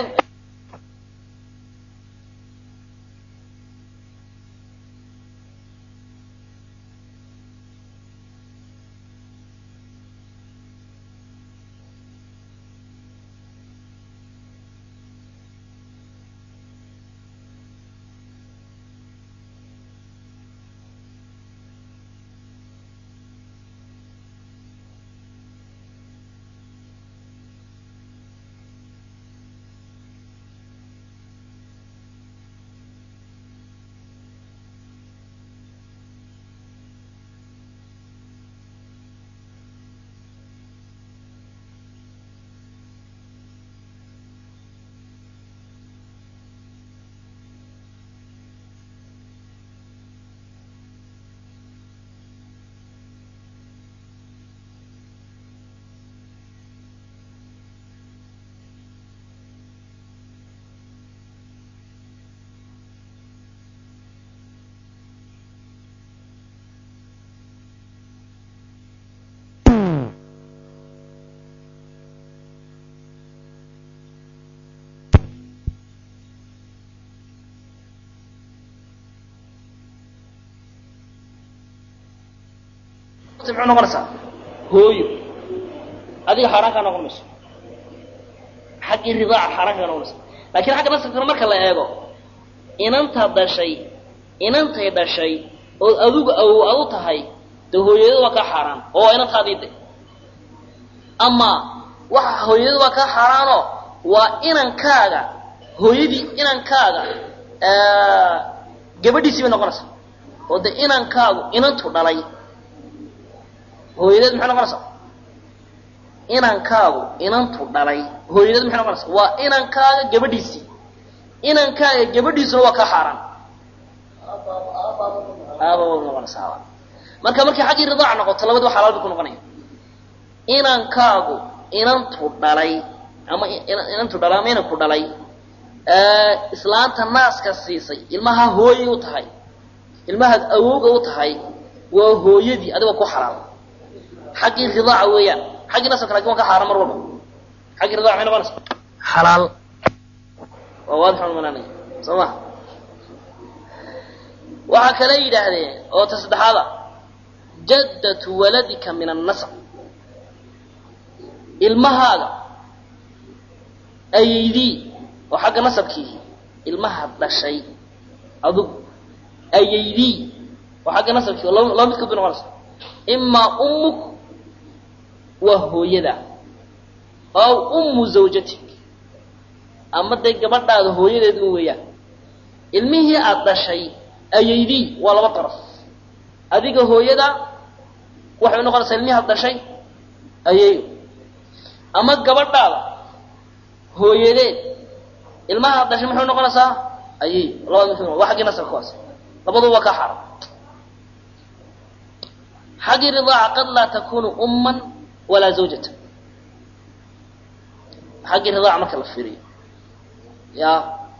muxuu noqonaysaa hooyo adiga xaaraan kaa noqon mayso xaggii ridaaca xaaraan kaa noqon mayso laakiin xagga nasabkana marka la eego inantaad dhashay inantay dhashay oo adigu awow aad u tahay dee hooyadada waa kaa xaaraan oo waa inantaadii de ama waxa hooyadada waa kaa xaaraanoo waa inankaaga hooyadii inankaaga gabadhiisii bay noqonaysaa oo dee inankaagu inantu dhalay hooyadeed maxay noqonaysaa inankaagu inantu dhalay hooyadeed maxay noqonaysaa waa inankaaga gabadhiisii inankaaga gabadhiisuna waa kaa xaaraan aababa noqonaysaa marka markii xaggii ridaaca noqoto labadaba xalaal bay ku noqonaya inankaagu inantu dhalay ama inantu dhalay ama inanku dhalay islaanta naaska siisay ilmaha hooyay u tahay ilmahaad awowga u tahay waa hooyadii adiga ku xalaal xaggii ridaaca weeyaan xaggii nasabka laakiin waa ka xaaraan mar walba xaggii ridaaca maxay noqonaysaa xalaal waa waadix aan malaynaya soo ma waxaa kale yidhaahdeen oo ta saddexaada jaddatu waladika min annasab ilmahaaga ayeydii oo xagga nasabkii ilmahaad dhashay adugu ayeydii oo xagga nasabkii laba midkood bay noqonaysaa imaa ummuk waa hooyada aw ummu zawjatik ama dee gabadhaada hooyadeed un weeyaan ilmihii aad dhashay ayeydii waa laba daraf adiga hooyada waxay noqonaysaa ilmihii aad dhashay ayeeyo ama gabadhaada hooyadeed ilmaha aad dhashay maxay noqonaysaa ayeeyo labada mid waa xaggii nasabka kuwaas labaduba waa ka xaram xaggii ridaaca qad laa takunu umman walaa zawjatan xaggii ridaaca marka la fiiriyo ya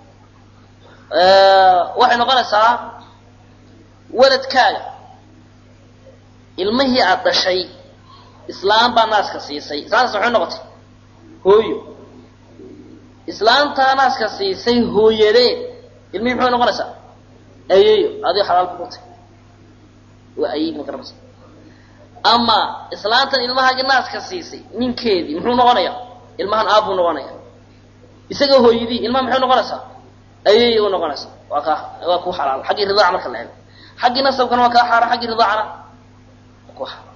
waxay noqonaysaa waladkaaga ilmihii aad dhashay islaam baa naaska siisay islaantaas waxay noqotay hooyo islaantaa naaska siisay hooyadeed ilmihii maxay noqonaysaa ayeeyo adiga xalaal ku qotay waa ayeey ma garanaysa ama islaantan ilmahaagii naaska siisay ninkeedii muxuu noqonayaa ilmahan aabbuu noqonaya isaga hooyadii ilmaha maxay noqonaysaa ayeey u noqonaysaa waa ku xalaal xaggii ridaaca marka la eego xaggii nasabkana waa kaa xaaraan xaggii ridaacana ku xaaraan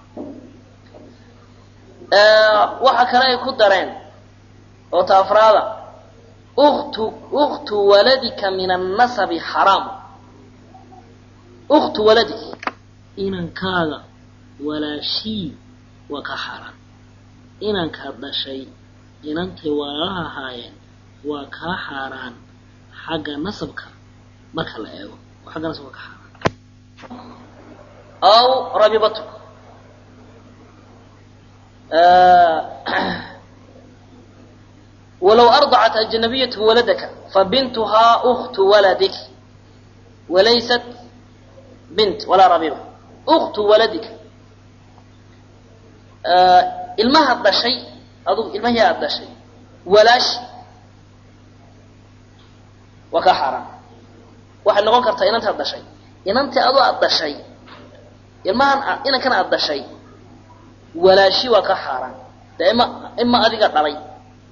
waxa kale ay ku dareen oo taafraada أخت ولدك من النسب حرام. أخت ولدك إن كان ولا شيء وكحرام. إن كان شيء إن أنت وراها هاي وكحرام حق نسبك ما كلا أيوه وحق نسبك حرام. أو ربيبتك ولو أرضعت أجنبية ولدك فبنتها أخت ولدك وليست بنت ولا ربيبة. أخت ولدك المها هذا شيء أظن المها هذا شيء ولاش وكحرام. واحد نقول كرتا إن أنت هذا شيء إن أنت أضع هذا شيء المها إن كان هذا شيء ولا شيء وكحرام. إما أذيك علي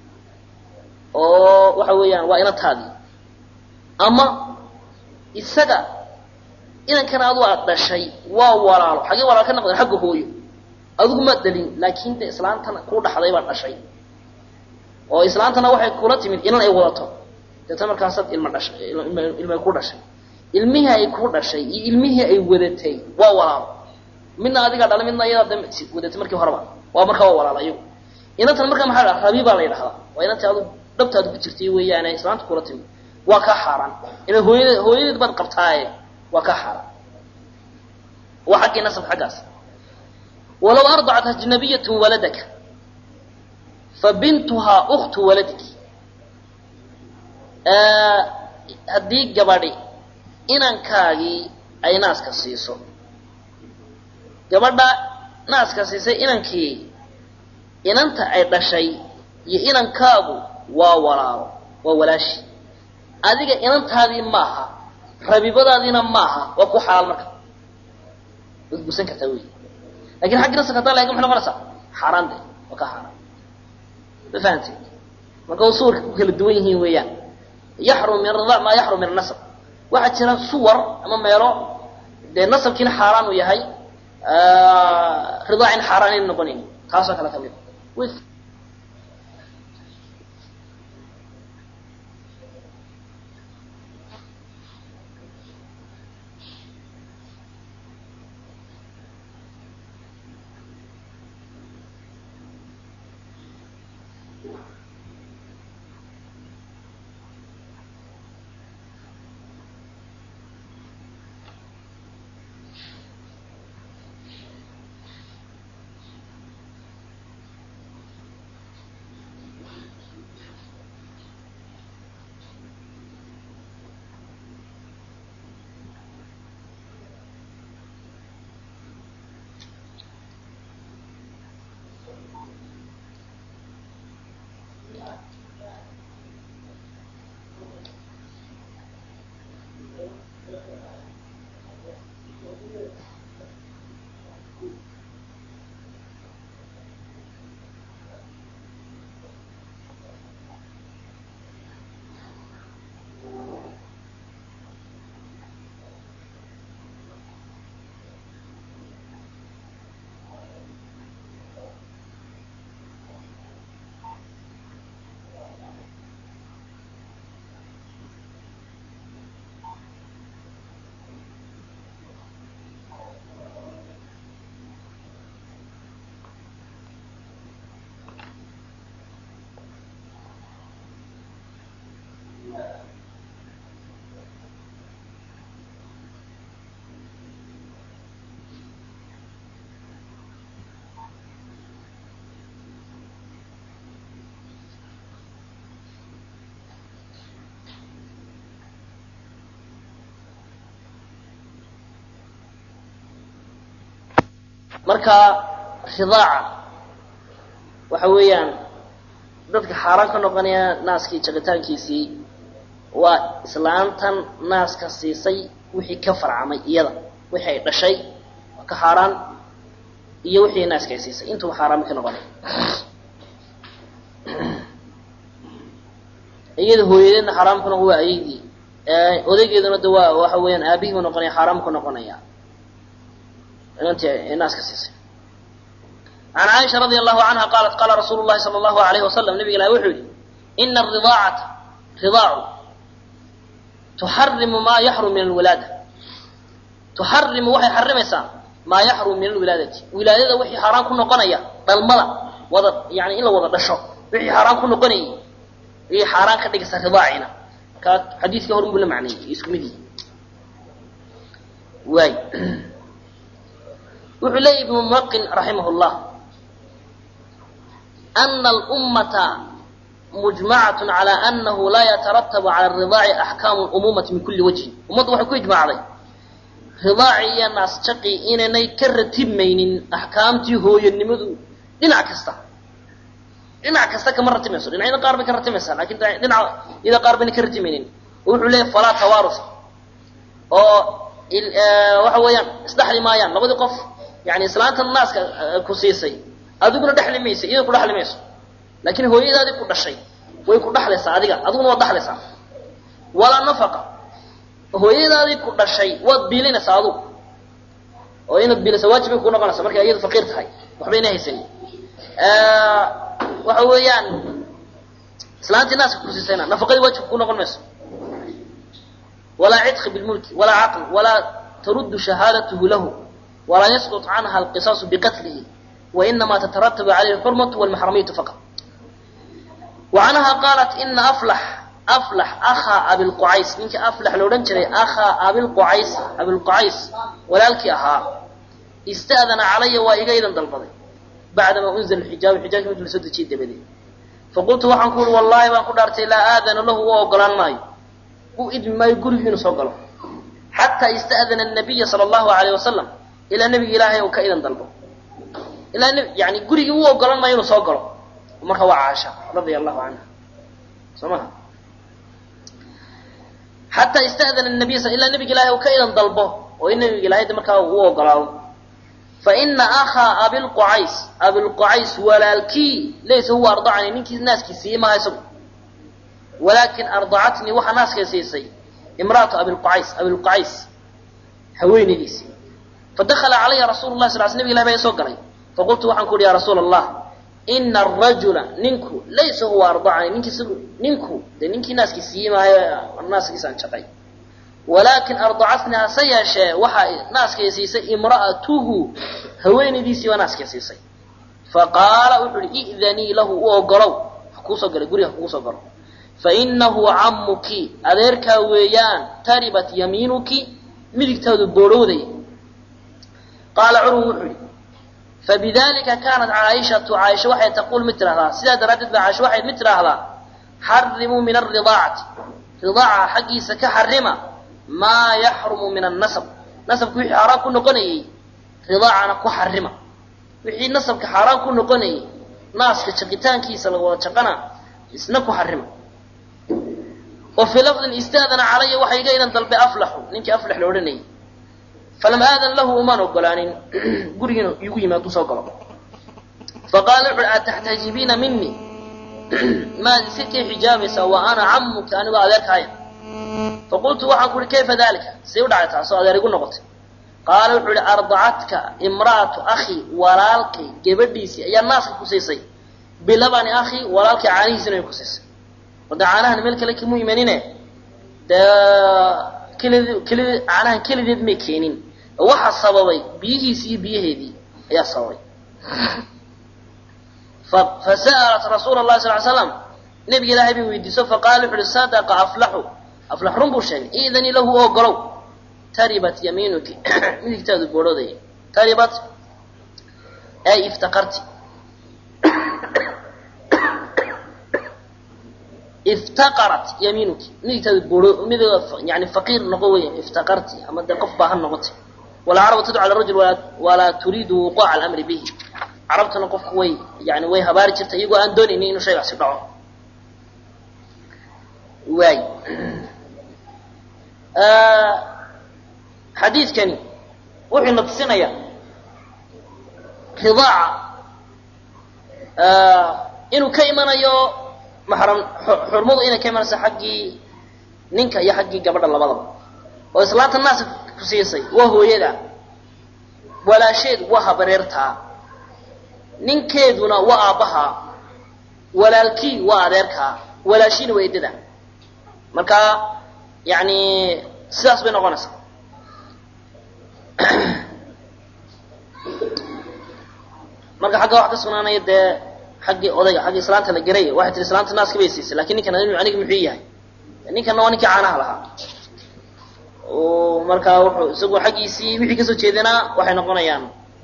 oo waxa weeyaan waa ina taadi ama isaga inankan aad u dhashay waa walaalo xagee walaal ka noqday xagga hooyo adigu ma dalin laakiin de islaantana ku dhaxday baa dhashay oo islaantana waxay kula timid inan ay wadato dadka markaas ilma dhashay ilma ku dhashay ilmihi ay ku dhashay iyo ilmihi ay wadatay waa walaalo midna adiga dhalay midna iyada wadatay markii horeba waa markaa waa walaalayo inantan markaa maxaa rabiiba la yiraahdaa waa inantii aad dabtaadu ku jirtay weeyaan islaanta kula timid waa ka xaraan ina hooyadeed bad qabtaaye waa ka xaraan waa xaqi nasab xaqaas. ولو أرضعت أجنبية ولدك فبنتها أخت ولدك هديك جبادي إنن كاغي أي ناس كسيسو جبادا ناس كسيسو إنن كي إنن تا أي دشي إنن كاغو وولاو وولاش أديك إنن تادي ماها ربيبادينا ماها وكو حال مركا بسن كتاوي لكن حق نفسك طالع يقوم حنا مرسا حرام ده وكا حرام فهمتي marka usuur ku kala duwan yihiin weeyaan yahrum min rida ma yahrum min nasab waxa jira suwar ama meelo de nasabkiina xaraan u yahay ridaain xaraan noqonin taas kala kamid marka ridaaca waxa weeyaan dadka xaraan ka noqonaya naaskii jagitaankiisii waa islaantan naaska siisay wixii ka farcamay iyada wixii ay dhashay ka xaraan iyo wixii naaska siisay intuu xaraan ka noqonay iyada hooyadeedna xaraam ku noqon waa aydi odaygeeduna dawaa waxa weeyaan aabihi uu noqonay xaraam ku noqonaya أنت الناس كسيسي. عن عائشة رضي الله عنها قالت قال رسول الله صلى الله عليه وسلم نبي لا وحي إن الرضاعة رضاع تحرم ما يحرم من الولادة تحرم وحي حرميسا ما يحرم من الولادة ولادة وحي حرام كنا قنيا ضلملا وضع يعني إلا وضع دشو وحي حرام كنا قنيا وحي حرام كدقس رضاعنا حديث كهرم بلا معني يسكم دي واي وحلي ابن ممقن رحمه الله أن الأمة مجمعة على أنه لا يترتب على الرضاع أحكام الأمومة من كل وجه ومضوا حكو يجمع عليه رضاعي الناس شقي إنني كرتب مين أحكامتي هو ينمذو لنع كستا كمرة تميسو لنع إذا قارب كرة تميسا لكن لنع إذا قارب كرة تمينين وحلي فلا توارث وحويان استحلي مايان لابد قف يعني صلاة الناس كسيسي أدوكنا دحل ميسي إذا كنا دحل ميسو لكن هو إذا دي كل شيء ويكون دحل سعادة أدوكنا ودحل سعادة ولا نفقة هو إذا دي كل شيء وبيلنا سعادة وإن بيل سواجب يكون قنا سمرك أيضا فقير تحي وحبينا هي سني وحويان صلاة الناس كسيسينا نفقة واجب يكون قنا ميسو ولا عتق بالملك ولا عقل ولا ترد شهادته له ولا يسقط عنها القصاص بقتله وإنما تترتب عليه الحرمة والمحرمية فقط وعنها قالت إن أفلح أخا أبي القعيس منك أفلح لو رنشري أخا أبي القعيس ولالك أخا استأذن علي وإيقايدا ضلبضي بعدما أنزل الحجاب مثل سد شيء دبدي فقلت وحنقول والله وأنقول أرتي لا آذن له وقلان ماي وإذن ما يقول في نصوقله حتى استأذن النبي صلى الله عليه وسلم إلى النبي إلهي وكأيدا ضلبه إلى يعني قريق هو وقلان ما ينصوقله ومرها وعاشا رضي الله عنها سمعها حتى استأذن النبي صلى الله عليه وسلم إلى النبي إلهي وكأيدا ضلبه وإن النبي إلهي دمرها هو وقلانه فإن أخا أبي القعيس ولالكي ليس هو أرضعني منك الناس كسيما يسمع ولكن أرضعتني وحا ناس كسيسي امرأة أبي القعيس هويني ديسي فدخل علي رسول الله صلى الله عليه وسلم إلى بيسوق فقلت وحا نقول يا رسول الله إن الرجل ننكو ليس هو أرضعني ننكو ننكي ناس كسيما الناس كسان شقي ولكن أرضعتنا سياشا وحا ناس كسيسي امرأته هويني ديسي وناس كسيسي فقال أقول إذني له وقلو حكوصة قلو حكوصة قلو فإنه عمك أذيرك ويان تربت يمينك ملكتاد بورودي قال عروه فبذلك كانت عائشة وحي تقول مثل هذا سيدة ردت بعائشة وحي مثل هذا حرموا من رضاعة حقي سكحرمة ما يحرم من النسب نسب كوحي حرام كن قني رضاعة كحرمة وحي نسب كحرام كن قني ناس كشقتان كيسا لو شقنا اسنكو حرمة وفي لفظ استاذن علي وحي قيلا ضلب أفلح نينك أفلح لورني فلم آذن له أمان وقلانين قرين يقول ما تسوقل فقال أتحتجبين مني ما ستي حجابي سواء أنا عمك أنا وأذيرك هاي فقلت وحنقول كيف ذلك سيودع تعصى أذير يقول نقط قال أرضعتك امرأة أخي ولالك جبديسي يا الناس كسيسي بلبن أخي ولالك عنيه سنة كسيسي ودعاناها نملك لك مؤمنين كل عناها كل ذي مكينين وحا صبوي بيه دي يا صبوي فسألت رسول الله صلى الله عليه وسلم نبي الله بيدسو فقال صدق أفلح رنبو شيء إذن له أقرو تربت يمينك من كتاب البورودي تربت أي افتقرت افتقرت يمينك يعني فقير نقوي افتقرت اما دقف بها النقطه والعرب تدعو على الرجل ولا تريد وقوع الامر به عربت نقف وي يعني وي هباري جرت يغو ان دوني انه شيء سدعو واي حديث كني وحي نتصنيا رضاعه انه كيمنيو محرم حرمض إنا كمان سحقي نينك يا حقي قبل الله بضم وصلاة الناس كسيسي وهو يدا ولا شيء وها بريرتها نينكيدنا وأبها ولا الكي وأديركها ولا شيء ويددا marka yani sidaas bay noqonaysaa. marka xagga wax ka sugnaanaya dee xaggii odayga xaggii islaanta la geray waxay tiri islaanta naaska bay siisay laakiin ninkan aniga muxuu yahay ninkana waa ninkii caanaha lahaa oo markaa wuxuu isagu xaggiisii wixii kasoo jeedana waxay noqonayaan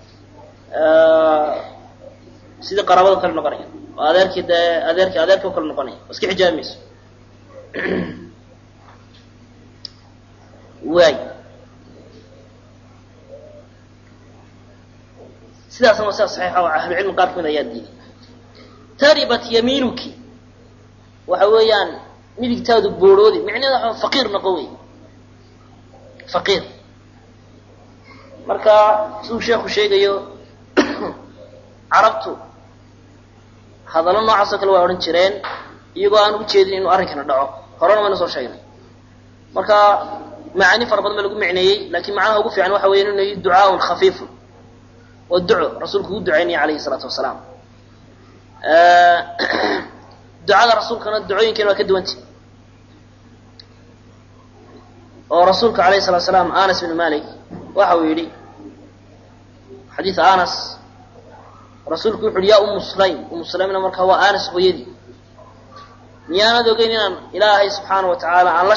sidii qaraabada kale noqonayaan oo adeerkii dee adeerkii kale noqonaya oo iska xijaabayso waay sidaasna waa sidaas saxiixa oo ahlucilmi qaar kamid ayaa diiday. taribat yamiinuki waxa weeyaan midigtaadu booroodi micnaheeda faqiir noqo wey faqiir. marka siduu sheekhu sheegayo carabtu hadallo noocaasoo kale waa odhan jireen iyagoo aan u jeedin inuu arrinkana dhaco horena wayna soo sheegnay. marka macaani fara badan baa lagu micneeyey laakiin macnaha ugu fiican waxa weya inuu yahay ducaaun khafiifun oo duco rasuulku ugu ducaynaya calayhi salaatu wasalaam. ducada rasuulkana ducooyinkeena waa ka duwantay oo rasuulka calayhi salatu wasalaam anas bin malik waxa uu yidhi xadiis anas rasuulku wuxu uhi yaa umu sulaymna markaa waa anas hooyadii miyaanad ogeyn inaan ilaahay subxaana wa tacaala aan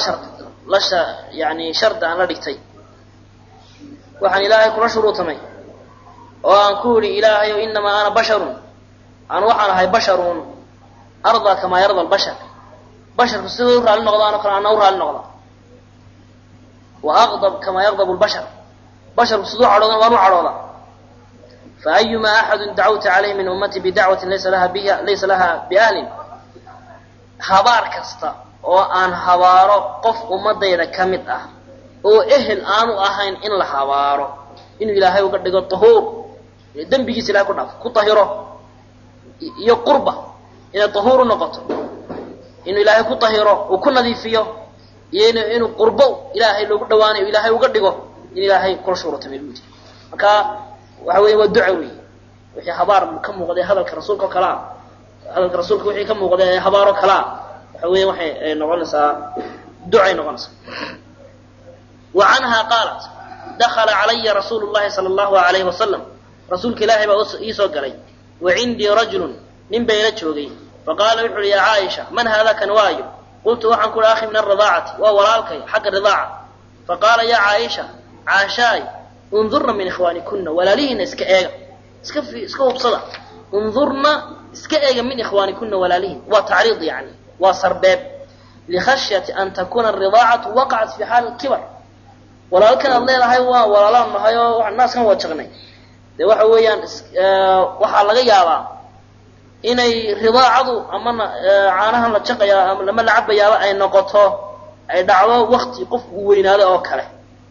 yani sharda aan la dhigtay waxaan ilaahay kula shuruutamay oo aan ku yidhi ilaahayow inamaa ana basharun aan waxaan ahay basharun ardaa kamaa yarda albashar basharku siduu u raalli noqdo anoo kale ana u raalli noqda wa aqdab kamaa yaqdabu lbashar basharku siduu cadhoodana waan u cadhooda faayuma axadun dacawta calayhi min ummatii bidacwatin laysa laha biahlin habaar kasta oo aan habaaro qof ummadayda ka mid ah oo ehel aanu ahayn in la habaaro inuu ilaahay uga dhigo tahuur dembigiisa ilahay ku dhaafo ku tahiro iyo qurba inay tahuur u noqoto inuu ilaahay ku tahiro uu ku nadiifiyo iyo inuu qurbo ilaahay loogu dhawaanayo ilaahay uga dhigo in ilaahay kula shuurata meeludi. marka waxa weya waa duca wey wixii habaar ka muuqday hadalka rasuulka oo kalea hadalka rasuulka wixii ka muuqday habaaroo kalea waxa weya waxay noqonaysaa ducay noqonaysaa. wa canha qaalat dakala calaya rasuulu llahi sala allahu alayhi wasalam rasuulka ilaahay baa iisoo galay wa cindii rajulun nin bay ila joogay faqaala wuxu uhi yaa caaisha man haada kan waayo qultu waxaan ku uhi akhi min alridaacati waa walaalkay xagga ridaaca faqaala yaa caaisha caashaay undurna min ikhwaanikuna walaalihiina iska eega iska hubsada undurna iska eega min ikhwaanikuna walaalihin waa tacriid yani waa sarbeeb likhashyati an takuna aridaacatu waqacat fi xaal kibar walaalkan aad leedahay waa walaalaan nahay oo naaskan waa jaqnay dee waxa weeyaan waxaa laga yaabaa inay ridaacadu amana caanahan la jaqaya ama la cabayaaba ay noqoto ay dhacdo wakti qofku uu weynaado oo kale.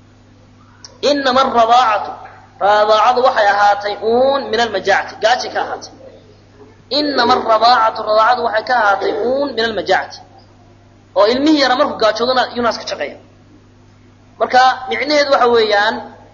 inama radaacatu waxay ahaatay uun min almajaacati gaaji ka ahaatay. inama radaacatu waxay ka ahaatay uun min almajaacati oo ilmihii yara markuu gaajoodana iyuu naaska jaqaya. marka micnaheedu waxa weeyaan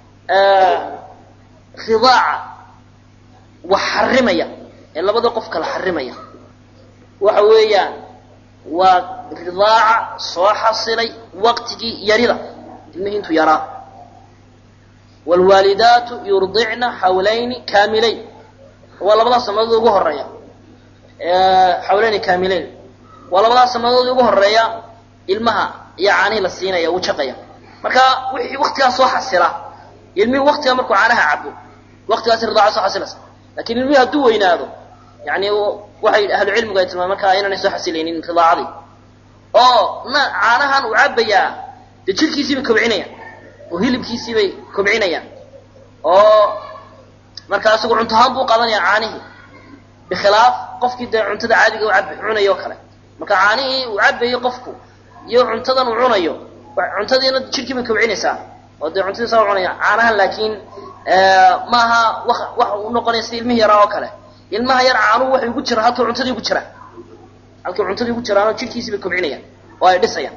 ridaaca wax xarimaya ee labada qof kala xarimaya waxa weeyaan waa ridaaca soo xasilay waqtigii yarida ilmihii intuu yaraa. waalwaalidaatu yurdicna xawlayni kaamilayn waa labadaas sanadood ugu horeeya xawlayni kaamilayn waa labadaas sanadood ugu horeeya ilmaha iyo caanihi la siinaya uu jaqaya. marka wixii waqtigaas soo xasila ilmihii waqtiga markuu caanaha cabo waqtigaas ridaaca soo xasilaysa laakiin ilmihii hadduu weynaado yani waxay ahlu cilmigu ay tilmaameen markaa inaanay soo xasilaynin ridaacadii oo caanahan uu cabayaa dee jirkiisii bay kobcinayaan oo hilibkiisii bay kobcinayaan oo markaa isagu cunto ahaan buu qaadanaya caanihii bikhilaaf qofkii dee cuntada caadiga cunayo o kale. marka caanihii uu cabayo qofku iyo cuntadan uu cunayo cuntadiina jirkii bay kobcinaysaa oo dee cuntadii saa u cunaya caanahan laakiin maaha wax u noqonaya sida ilmihii yaraa oo kale. ilmaha yar caanuhu waxay ugu jiraan hatuu cuntadii ugu jiraan halkay cuntadii ugu jiraanoo jirkiisii bay kobcinayaan oo ay dhisayaan.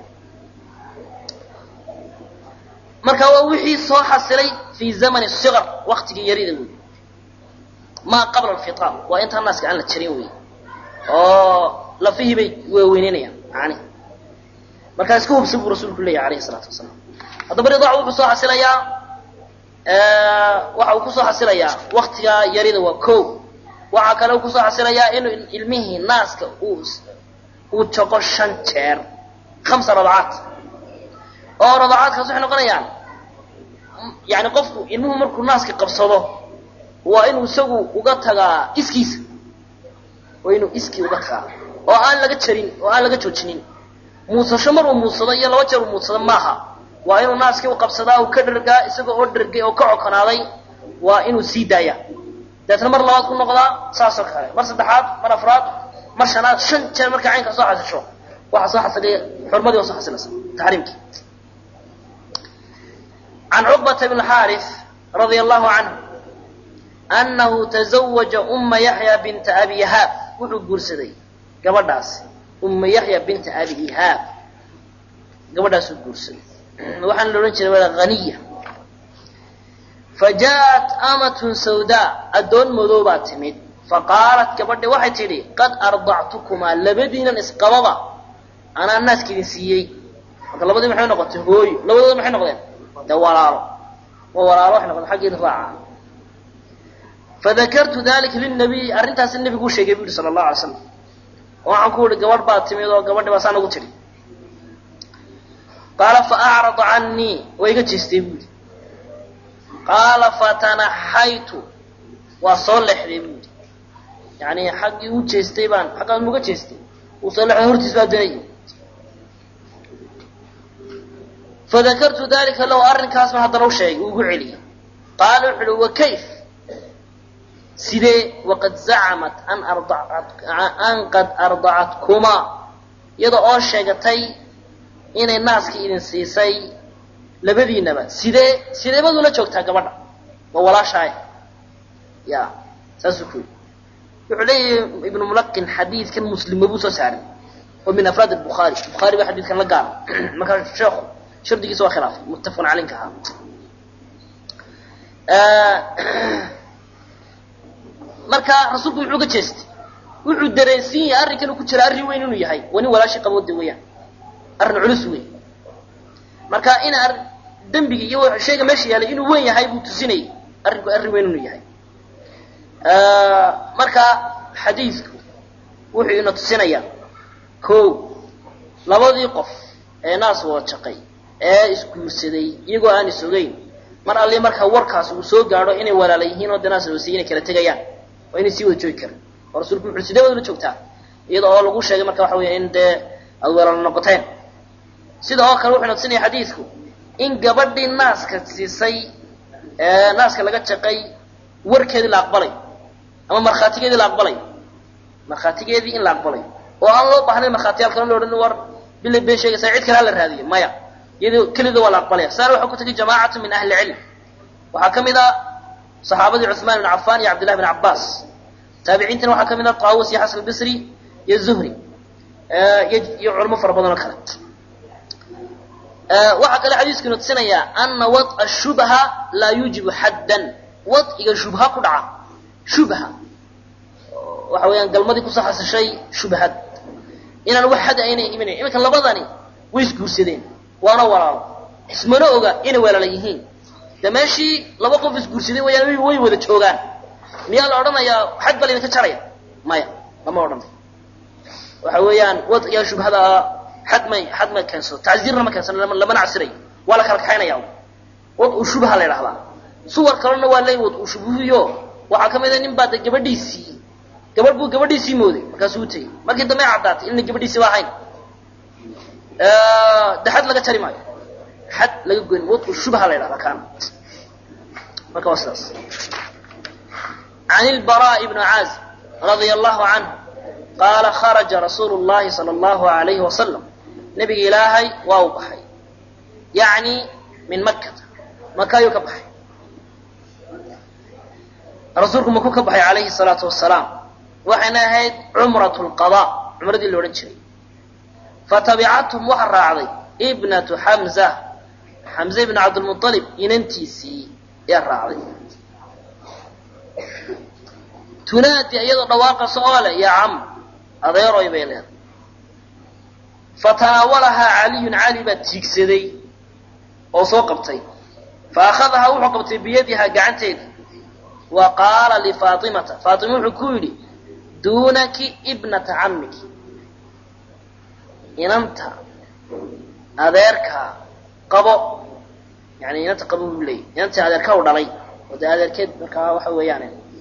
marka waa wixii soo xasilay fii zamani siqar waktigii yarida wey maa qabla alfitaam waa intaa naaska aan la jarin wey oo lafihii bay weyneynayaan caanihi. markaas ku hubsan buu rasuulku leeyahay alayhi salaatu wasalaam hadaba ridaa wuxuu soo xasilayaa waxa uu ku soo xasilayaa waqtiga yarida waa koow waxa kale uu ku soo xasilayaa inuu ilmihii naaska uu jaqo 5 jeer 5 radacaad oo radacaadkaas waxay noqonayaan yani qofku ilmuhu markuu naaska qabsado waa inuu isagu uga tagaa iskiisa waa inuu iskii uga tagaa oo aan laga jarin oo aan laga joojinin muusasho mar uu muusado iyo 2 jeer uu muusado maaha waa inuu naaskii u qabsadaa uu ka dhargaa isagoo oo dhargay oo ka cokonaaday waa inuu sii daaya dadna mar labaad ku noqdaa saasoo kale mar saddexaad mar afraad mar shanaad 5 jeer marka caynka soo xasisho waxa soo xasilay xurmadii oo soo xasilaysa tahriimki عن عقبة بن الحارث رضي الله عنه أنه تزوج أم يحيى بنت أبي إيهاب وحو قرسدي قبرداس أم يحيى بنت أبي إيهاب قبرداس قرسدي وحن لورنشي غنية فجاءت أمة سوداء أدون مذوبات تمد فقالت قبردي واحد تري قد أرضعتكما لبدينا إسقبضا أنا الناس كذي سيئي فقال لبدي محيو نقطة هوي لبدي محيو نقطة دوالارو ووالارو احنا قد حقين راعا فذكرت ذلك للنبي أرنتاس النبي قول شيء قبيل صلى الله عليه وسلم وعن قول قبر بات تميدو قبر باسانا قتري قال فأعرض عني ويقجستي بودي قال فتنحيت وصلح لي بودي يعني حقي وجستي بان حقا مقجستي وصلح هرتس بادني فذكرت ذلك لو أرنكاس ما هذا شيء وقعلي قالوا حلو وكيف سيدي وقد زعمت أن قد أرضعتكما يضع شيءتي إن الناس كإذن سيسي لبذينا با سيدي بدو لا جوكتا قبضا ولا شيء يا ساسكوي يعلي ابن ملقن حديث كان مسلم مبوسى ساري ومن أفراد البخاري بحديث كان لقال ما كان شيخ شردي سوى خلاف متفق عليه كها marka rasuulku wuxuu ka jeestay wuxuu dareensiin arrinkan ku jira arrin weyn inuu yahay wani walaashi qabowday weeyaan arrin culus weey marka in dambiga iyo shayga meesha yaalay inuu weyn yahay buu tusinay arrin weyn inuu yahay marka xadiisku wuxuu ina tusinaya labadii qof ee naas wada shaqay ee isguursaday iyagoo aan isogeyn mar alle marka warkaas uu soo gaaro inay walaalayihiin oo danaas wasiina kala tagayaan oo inay sii wada joogi karaan oo rasuulku wuxuu sidoo wada joogtaa iyadoo oo lagu sheegay marka waxa weeye in de awalaal noqoteen sidoo kale wuxuu tusinaya xadiisku in gabadhii naaska siisay naaska laga shaqay warkeedii la aqbalay ama marxaatigeedii la aqbalay marxaatigeedii in la aqbalay oo aan loo baahnay marxaatiyaal kale loo dhan war bilay been sheegay saacid kale la raadiyo maya يدو كل ولا قبلها صار وحكوا تجي جماعة من أهل العلم وحكم إذا صحابة عثمان بن عفان يا عبد الله بن عباس تابعين تنو حكم إذا طاووس يا حسن البصري يا الزهري يعلم فربنا الخلت وحكى الحديث كنت سنة أن وطء الشبهة لا يوجب حدا وطء الشبهة قدعة شبهة وحويان قال ماذا كصح الشيء شبهة إن الوحد أين إيمانه إما كان لبضاني ويسكو سيدين وانا وراء اسمنا اوغا ان ولا ليهين دماشي لبا قف اسغورسيدي ويان way wada joogan miya la oranaya xad bal inta jaraya maya lama oran waxa weeyaan wad ya shubhada xad ma kanso ta'zirna ma kanso lama nacsiray wala kala kaxaynaya wad u shubha la yiraahdaa suwar kalena waa leey wad u shubhiyo waxa kamida nin baad gabadhiisii mooday markaas uu tagay markii dambe cadaatay in gabadhiisii waa hayn ده حد لقى تري معي حد لقى قوين وط وشبه على هذا كان ما كوساس عن البراء بن عازب رضي الله عنه قال خرج رسول الله صلى الله عليه وسلم نبي إلهي وأوبحي يعني من مكة يكبحي رسولكم مكة كبحي عليه الصلاة والسلام وحنا هيد عمرة القضاء عمرة اللي ورنشري فتبعتهم وحراعضي ابنة حمزة بن عبد المطلب يننتيسي يا راعضي تنادي أيضا رواق سؤالا يا عم هذا يروي بينهم fatanaawalaha caliyun cali baa tiigsaday oo soo qabtay faakhadaha wuxuu qabtay biyadiha gacanteeda wa qaala lifaatimata faatima wuxuu ku yidhi duunaki ibnata cammiki inanta adeerka qabo yani inanta qabo buu leeyay inantii adeerka u dhalay oo dee adeerkeed markaa waxa weeyaan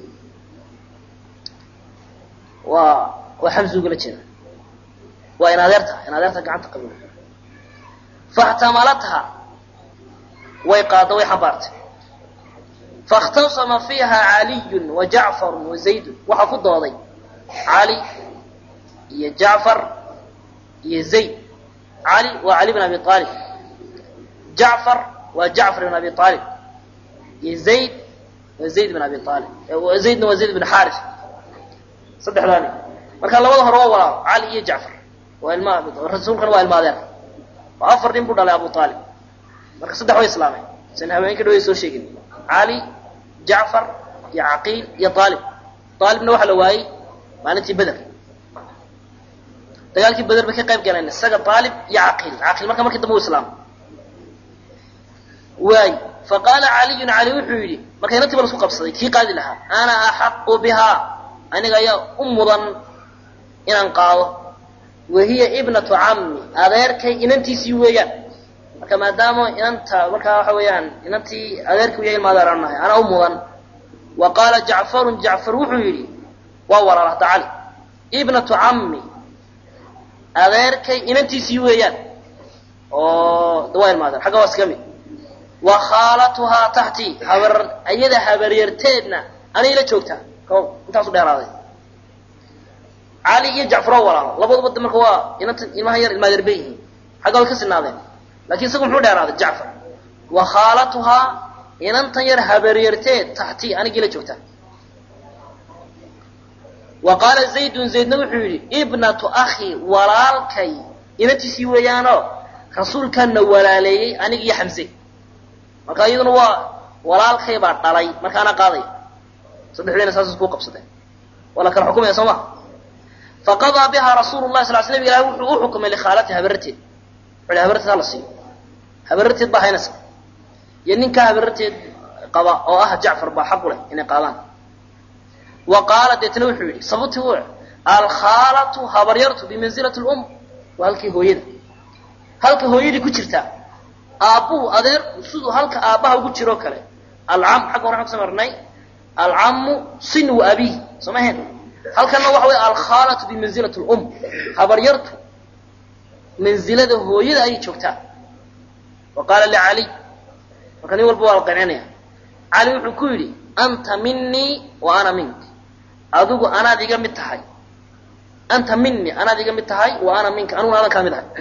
waa xamsi ugala jeeda waa in adeerta gacanta qabo faxtamalatha way qaada way xambaartay faاkhtasama fiiha caliyun wa jacfarun wa zaydun waxaa ku dooday cali iyo jacfar iyo zayd cali waa cali bn abi aalib jacfar waa jacfar bn abi aalib iyo zayd waa zayd bn abi aalib zaydna waa zayd bn xaaris saddexdaani marka labada hore waa walaalo cali iyo jacfar waa ilma rasuulkana waa ilma adeer waa afar nin buu dhalay abu aalib marka saddex way islaameen san haweenka dhaway soo sheegin cali jacfar iyo caqiil iyo aalib aalibna waxa la waayey maalintii beder dagaalkii beder bay ka qayb galeen isaga aalib iyo caqiil marka markii dambe uu islaamay waay faqaala caliyun cali wuxuu yidhi marka inantii ba la isku qabsaday kii qaadi lahaa ana axaqu bihaa aniga ayaa u mudan inaan qaado wahiya ibnatu cammi adeerkay inantiisii weeyaan marka maadaama inanta markaa waxa weeyaan inantii adeerkii uyahay ilma adeer aan nahay anaa u mudan wa qaala jacfarun jacfar wuxuu yidhi waa walaal hadda cali ibnatu cammi adeerkay inantiisii weeyaan oo waa ilma adeer xagga waa iska mid wa khaalatuhaa taxtii ayada habaryarteedna anay la joogtaa intaasu dheeraaday cali iyo jacfar oo walaalo labaduba de marka waa inanta ilmaha yar ilma adeer bay yihiin xagga way ka sinaadeen lakin isagu muxuu dheeraaday jacfar wa khaalatuhaa inantan yar habaryarteed taxtii anigii la joogtaa wa qaala zaydun zaydna wuxuu yidhi ibnatu akhi walaalkay inantiisii weeyaanoo rasuulkaana walaaleeyey aniga iyo xamse marka iyaduna waa walaalkay baa dhalay markaana qaaday saddexdeena saas isku qabsadeen waa la kala xukumaya soo ma faqadaa biha rasuulu llahi sal slam ilahi wuxuu u xukumay likhaalati habararteed wuxuu habararteed hala siiyo habararteed baa haynaysa iyo ninkaa habararteed qaba oo ah jacfar baa xaq u leh inay qaadaan wa qaala deetna wuxuu yidhi sababtii u alkhaalatu habaryartu bimanzilati lum waa halkii hooyada halka hooyadii ku jirtaa aabbuhu adeer siduu halka aabbaha ugu jiroo kale alcam xagga hore waxaan kuso marnay alcammu sinwu abiih soo ma ahayn halkanna waxa wey alkhaalatu bimanzilati lum habaryartu manzilada hooyada ayay joogtaa wa qaala licaliy marka nin walba waa la qancinaya cali wuxuu ku yidhi anta minii wa ana mink adigu anaad iga mid tahay anta minii anaad iga mid tahay wa ana minka aniguna adan kaa mid ahay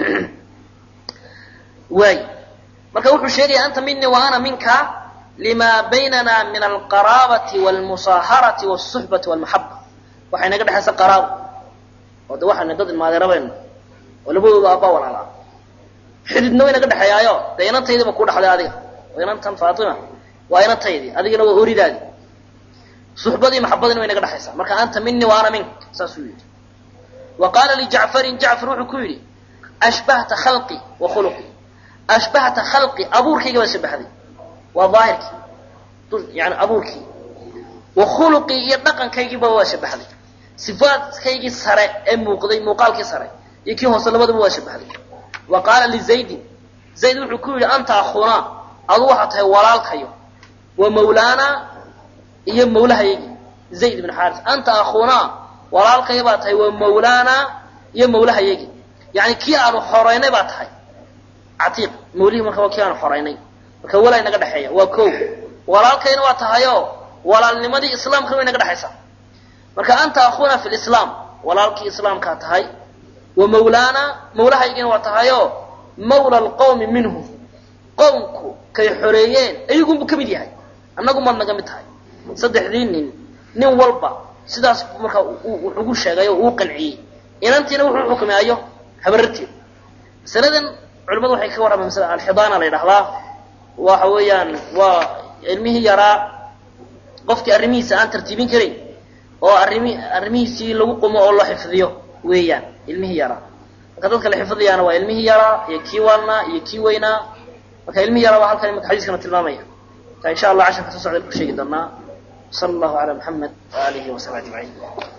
waay marka wuxuu sheegaya anta minii wa ana minka lima baynana min alqaraabati walmusaaharati wasuxbati walmaxaba waxay naga dhexaysa qaraabo oo de waxaana dad ilmaadeerabayno oo labadooda aabbaa walaalaa xididna way naga dhexeeyaayo dee inantaydiiba ku dhaxday adiga oo inantan faatima waa inantaydii adigana waa oridaadii suxbadii maxabadiina way naga dhexaysaa marka anta minii wa ana mink saasuu yidhi wa qaala lijacfarin jacfar wuxuu ku yidhi ashbahta khalqi wa khuluqii ashbahta khalqi abuurkayga baa shabahday waa daahirkii yani abuurkii wa khuluqii iyo dhaqankaygiiba waa shabahday sifaadkaygii sare ee muuqday muuqaalkii sare iyo kii hoose labadaba waa shabahday wa qaala lizaydin zayd wuxuu ku yidhi anta akhuunaa adu waxaa tahay walaalkayo wa mawlaana iyo mawlahayaygii zayd ibn xaaris anta akhuunaa walaalkayo baa tahay wa mawlaana iyo mawlahayaygii yani kii aanu xoraynay baa tahay catiiq mawlihii marka waa kii aanu xoraynay marka walaa inaga dhexeeya waa ko walaalkayna waa tahayoo walaalnimadii islaamkana way naga dhexaysaa marka anta akhuuna fi lislaam walaalkii islaamkaa tahay wa mawlaana mawlahaygina waa tahayoo mawla alqawmi minhu qowmku kay xoreeyeen ayagunbu ka mid yahay annagu maad naga mid tahay saddexdii nin walba sidaas markaa wuxugu sheegay oo uu qanciyey inantiina wuxuu xukumayo habararteed masaladan culimadu waxay ka warramaan masala alxidaana la yidhahdaa waxa weeyaan waa ilmihii yaraa qofkii arrimihiisa aan tartiibin karayn oo arrimihiisii lagu qumo oo loo xifdiyo weeyaan ilmihii yaraa marka dadka la xifdiyaana waa ilmihii yaraa iyo kii waalnaa iyo kii weynaa marka ilmihii yaraa waa halkan imika xadiiskana tilmaamaya ta insha allah casharka soo socda ku sheegi doonaa sala allahu calaa muxamed wa alihi wa saxbi ajmaciin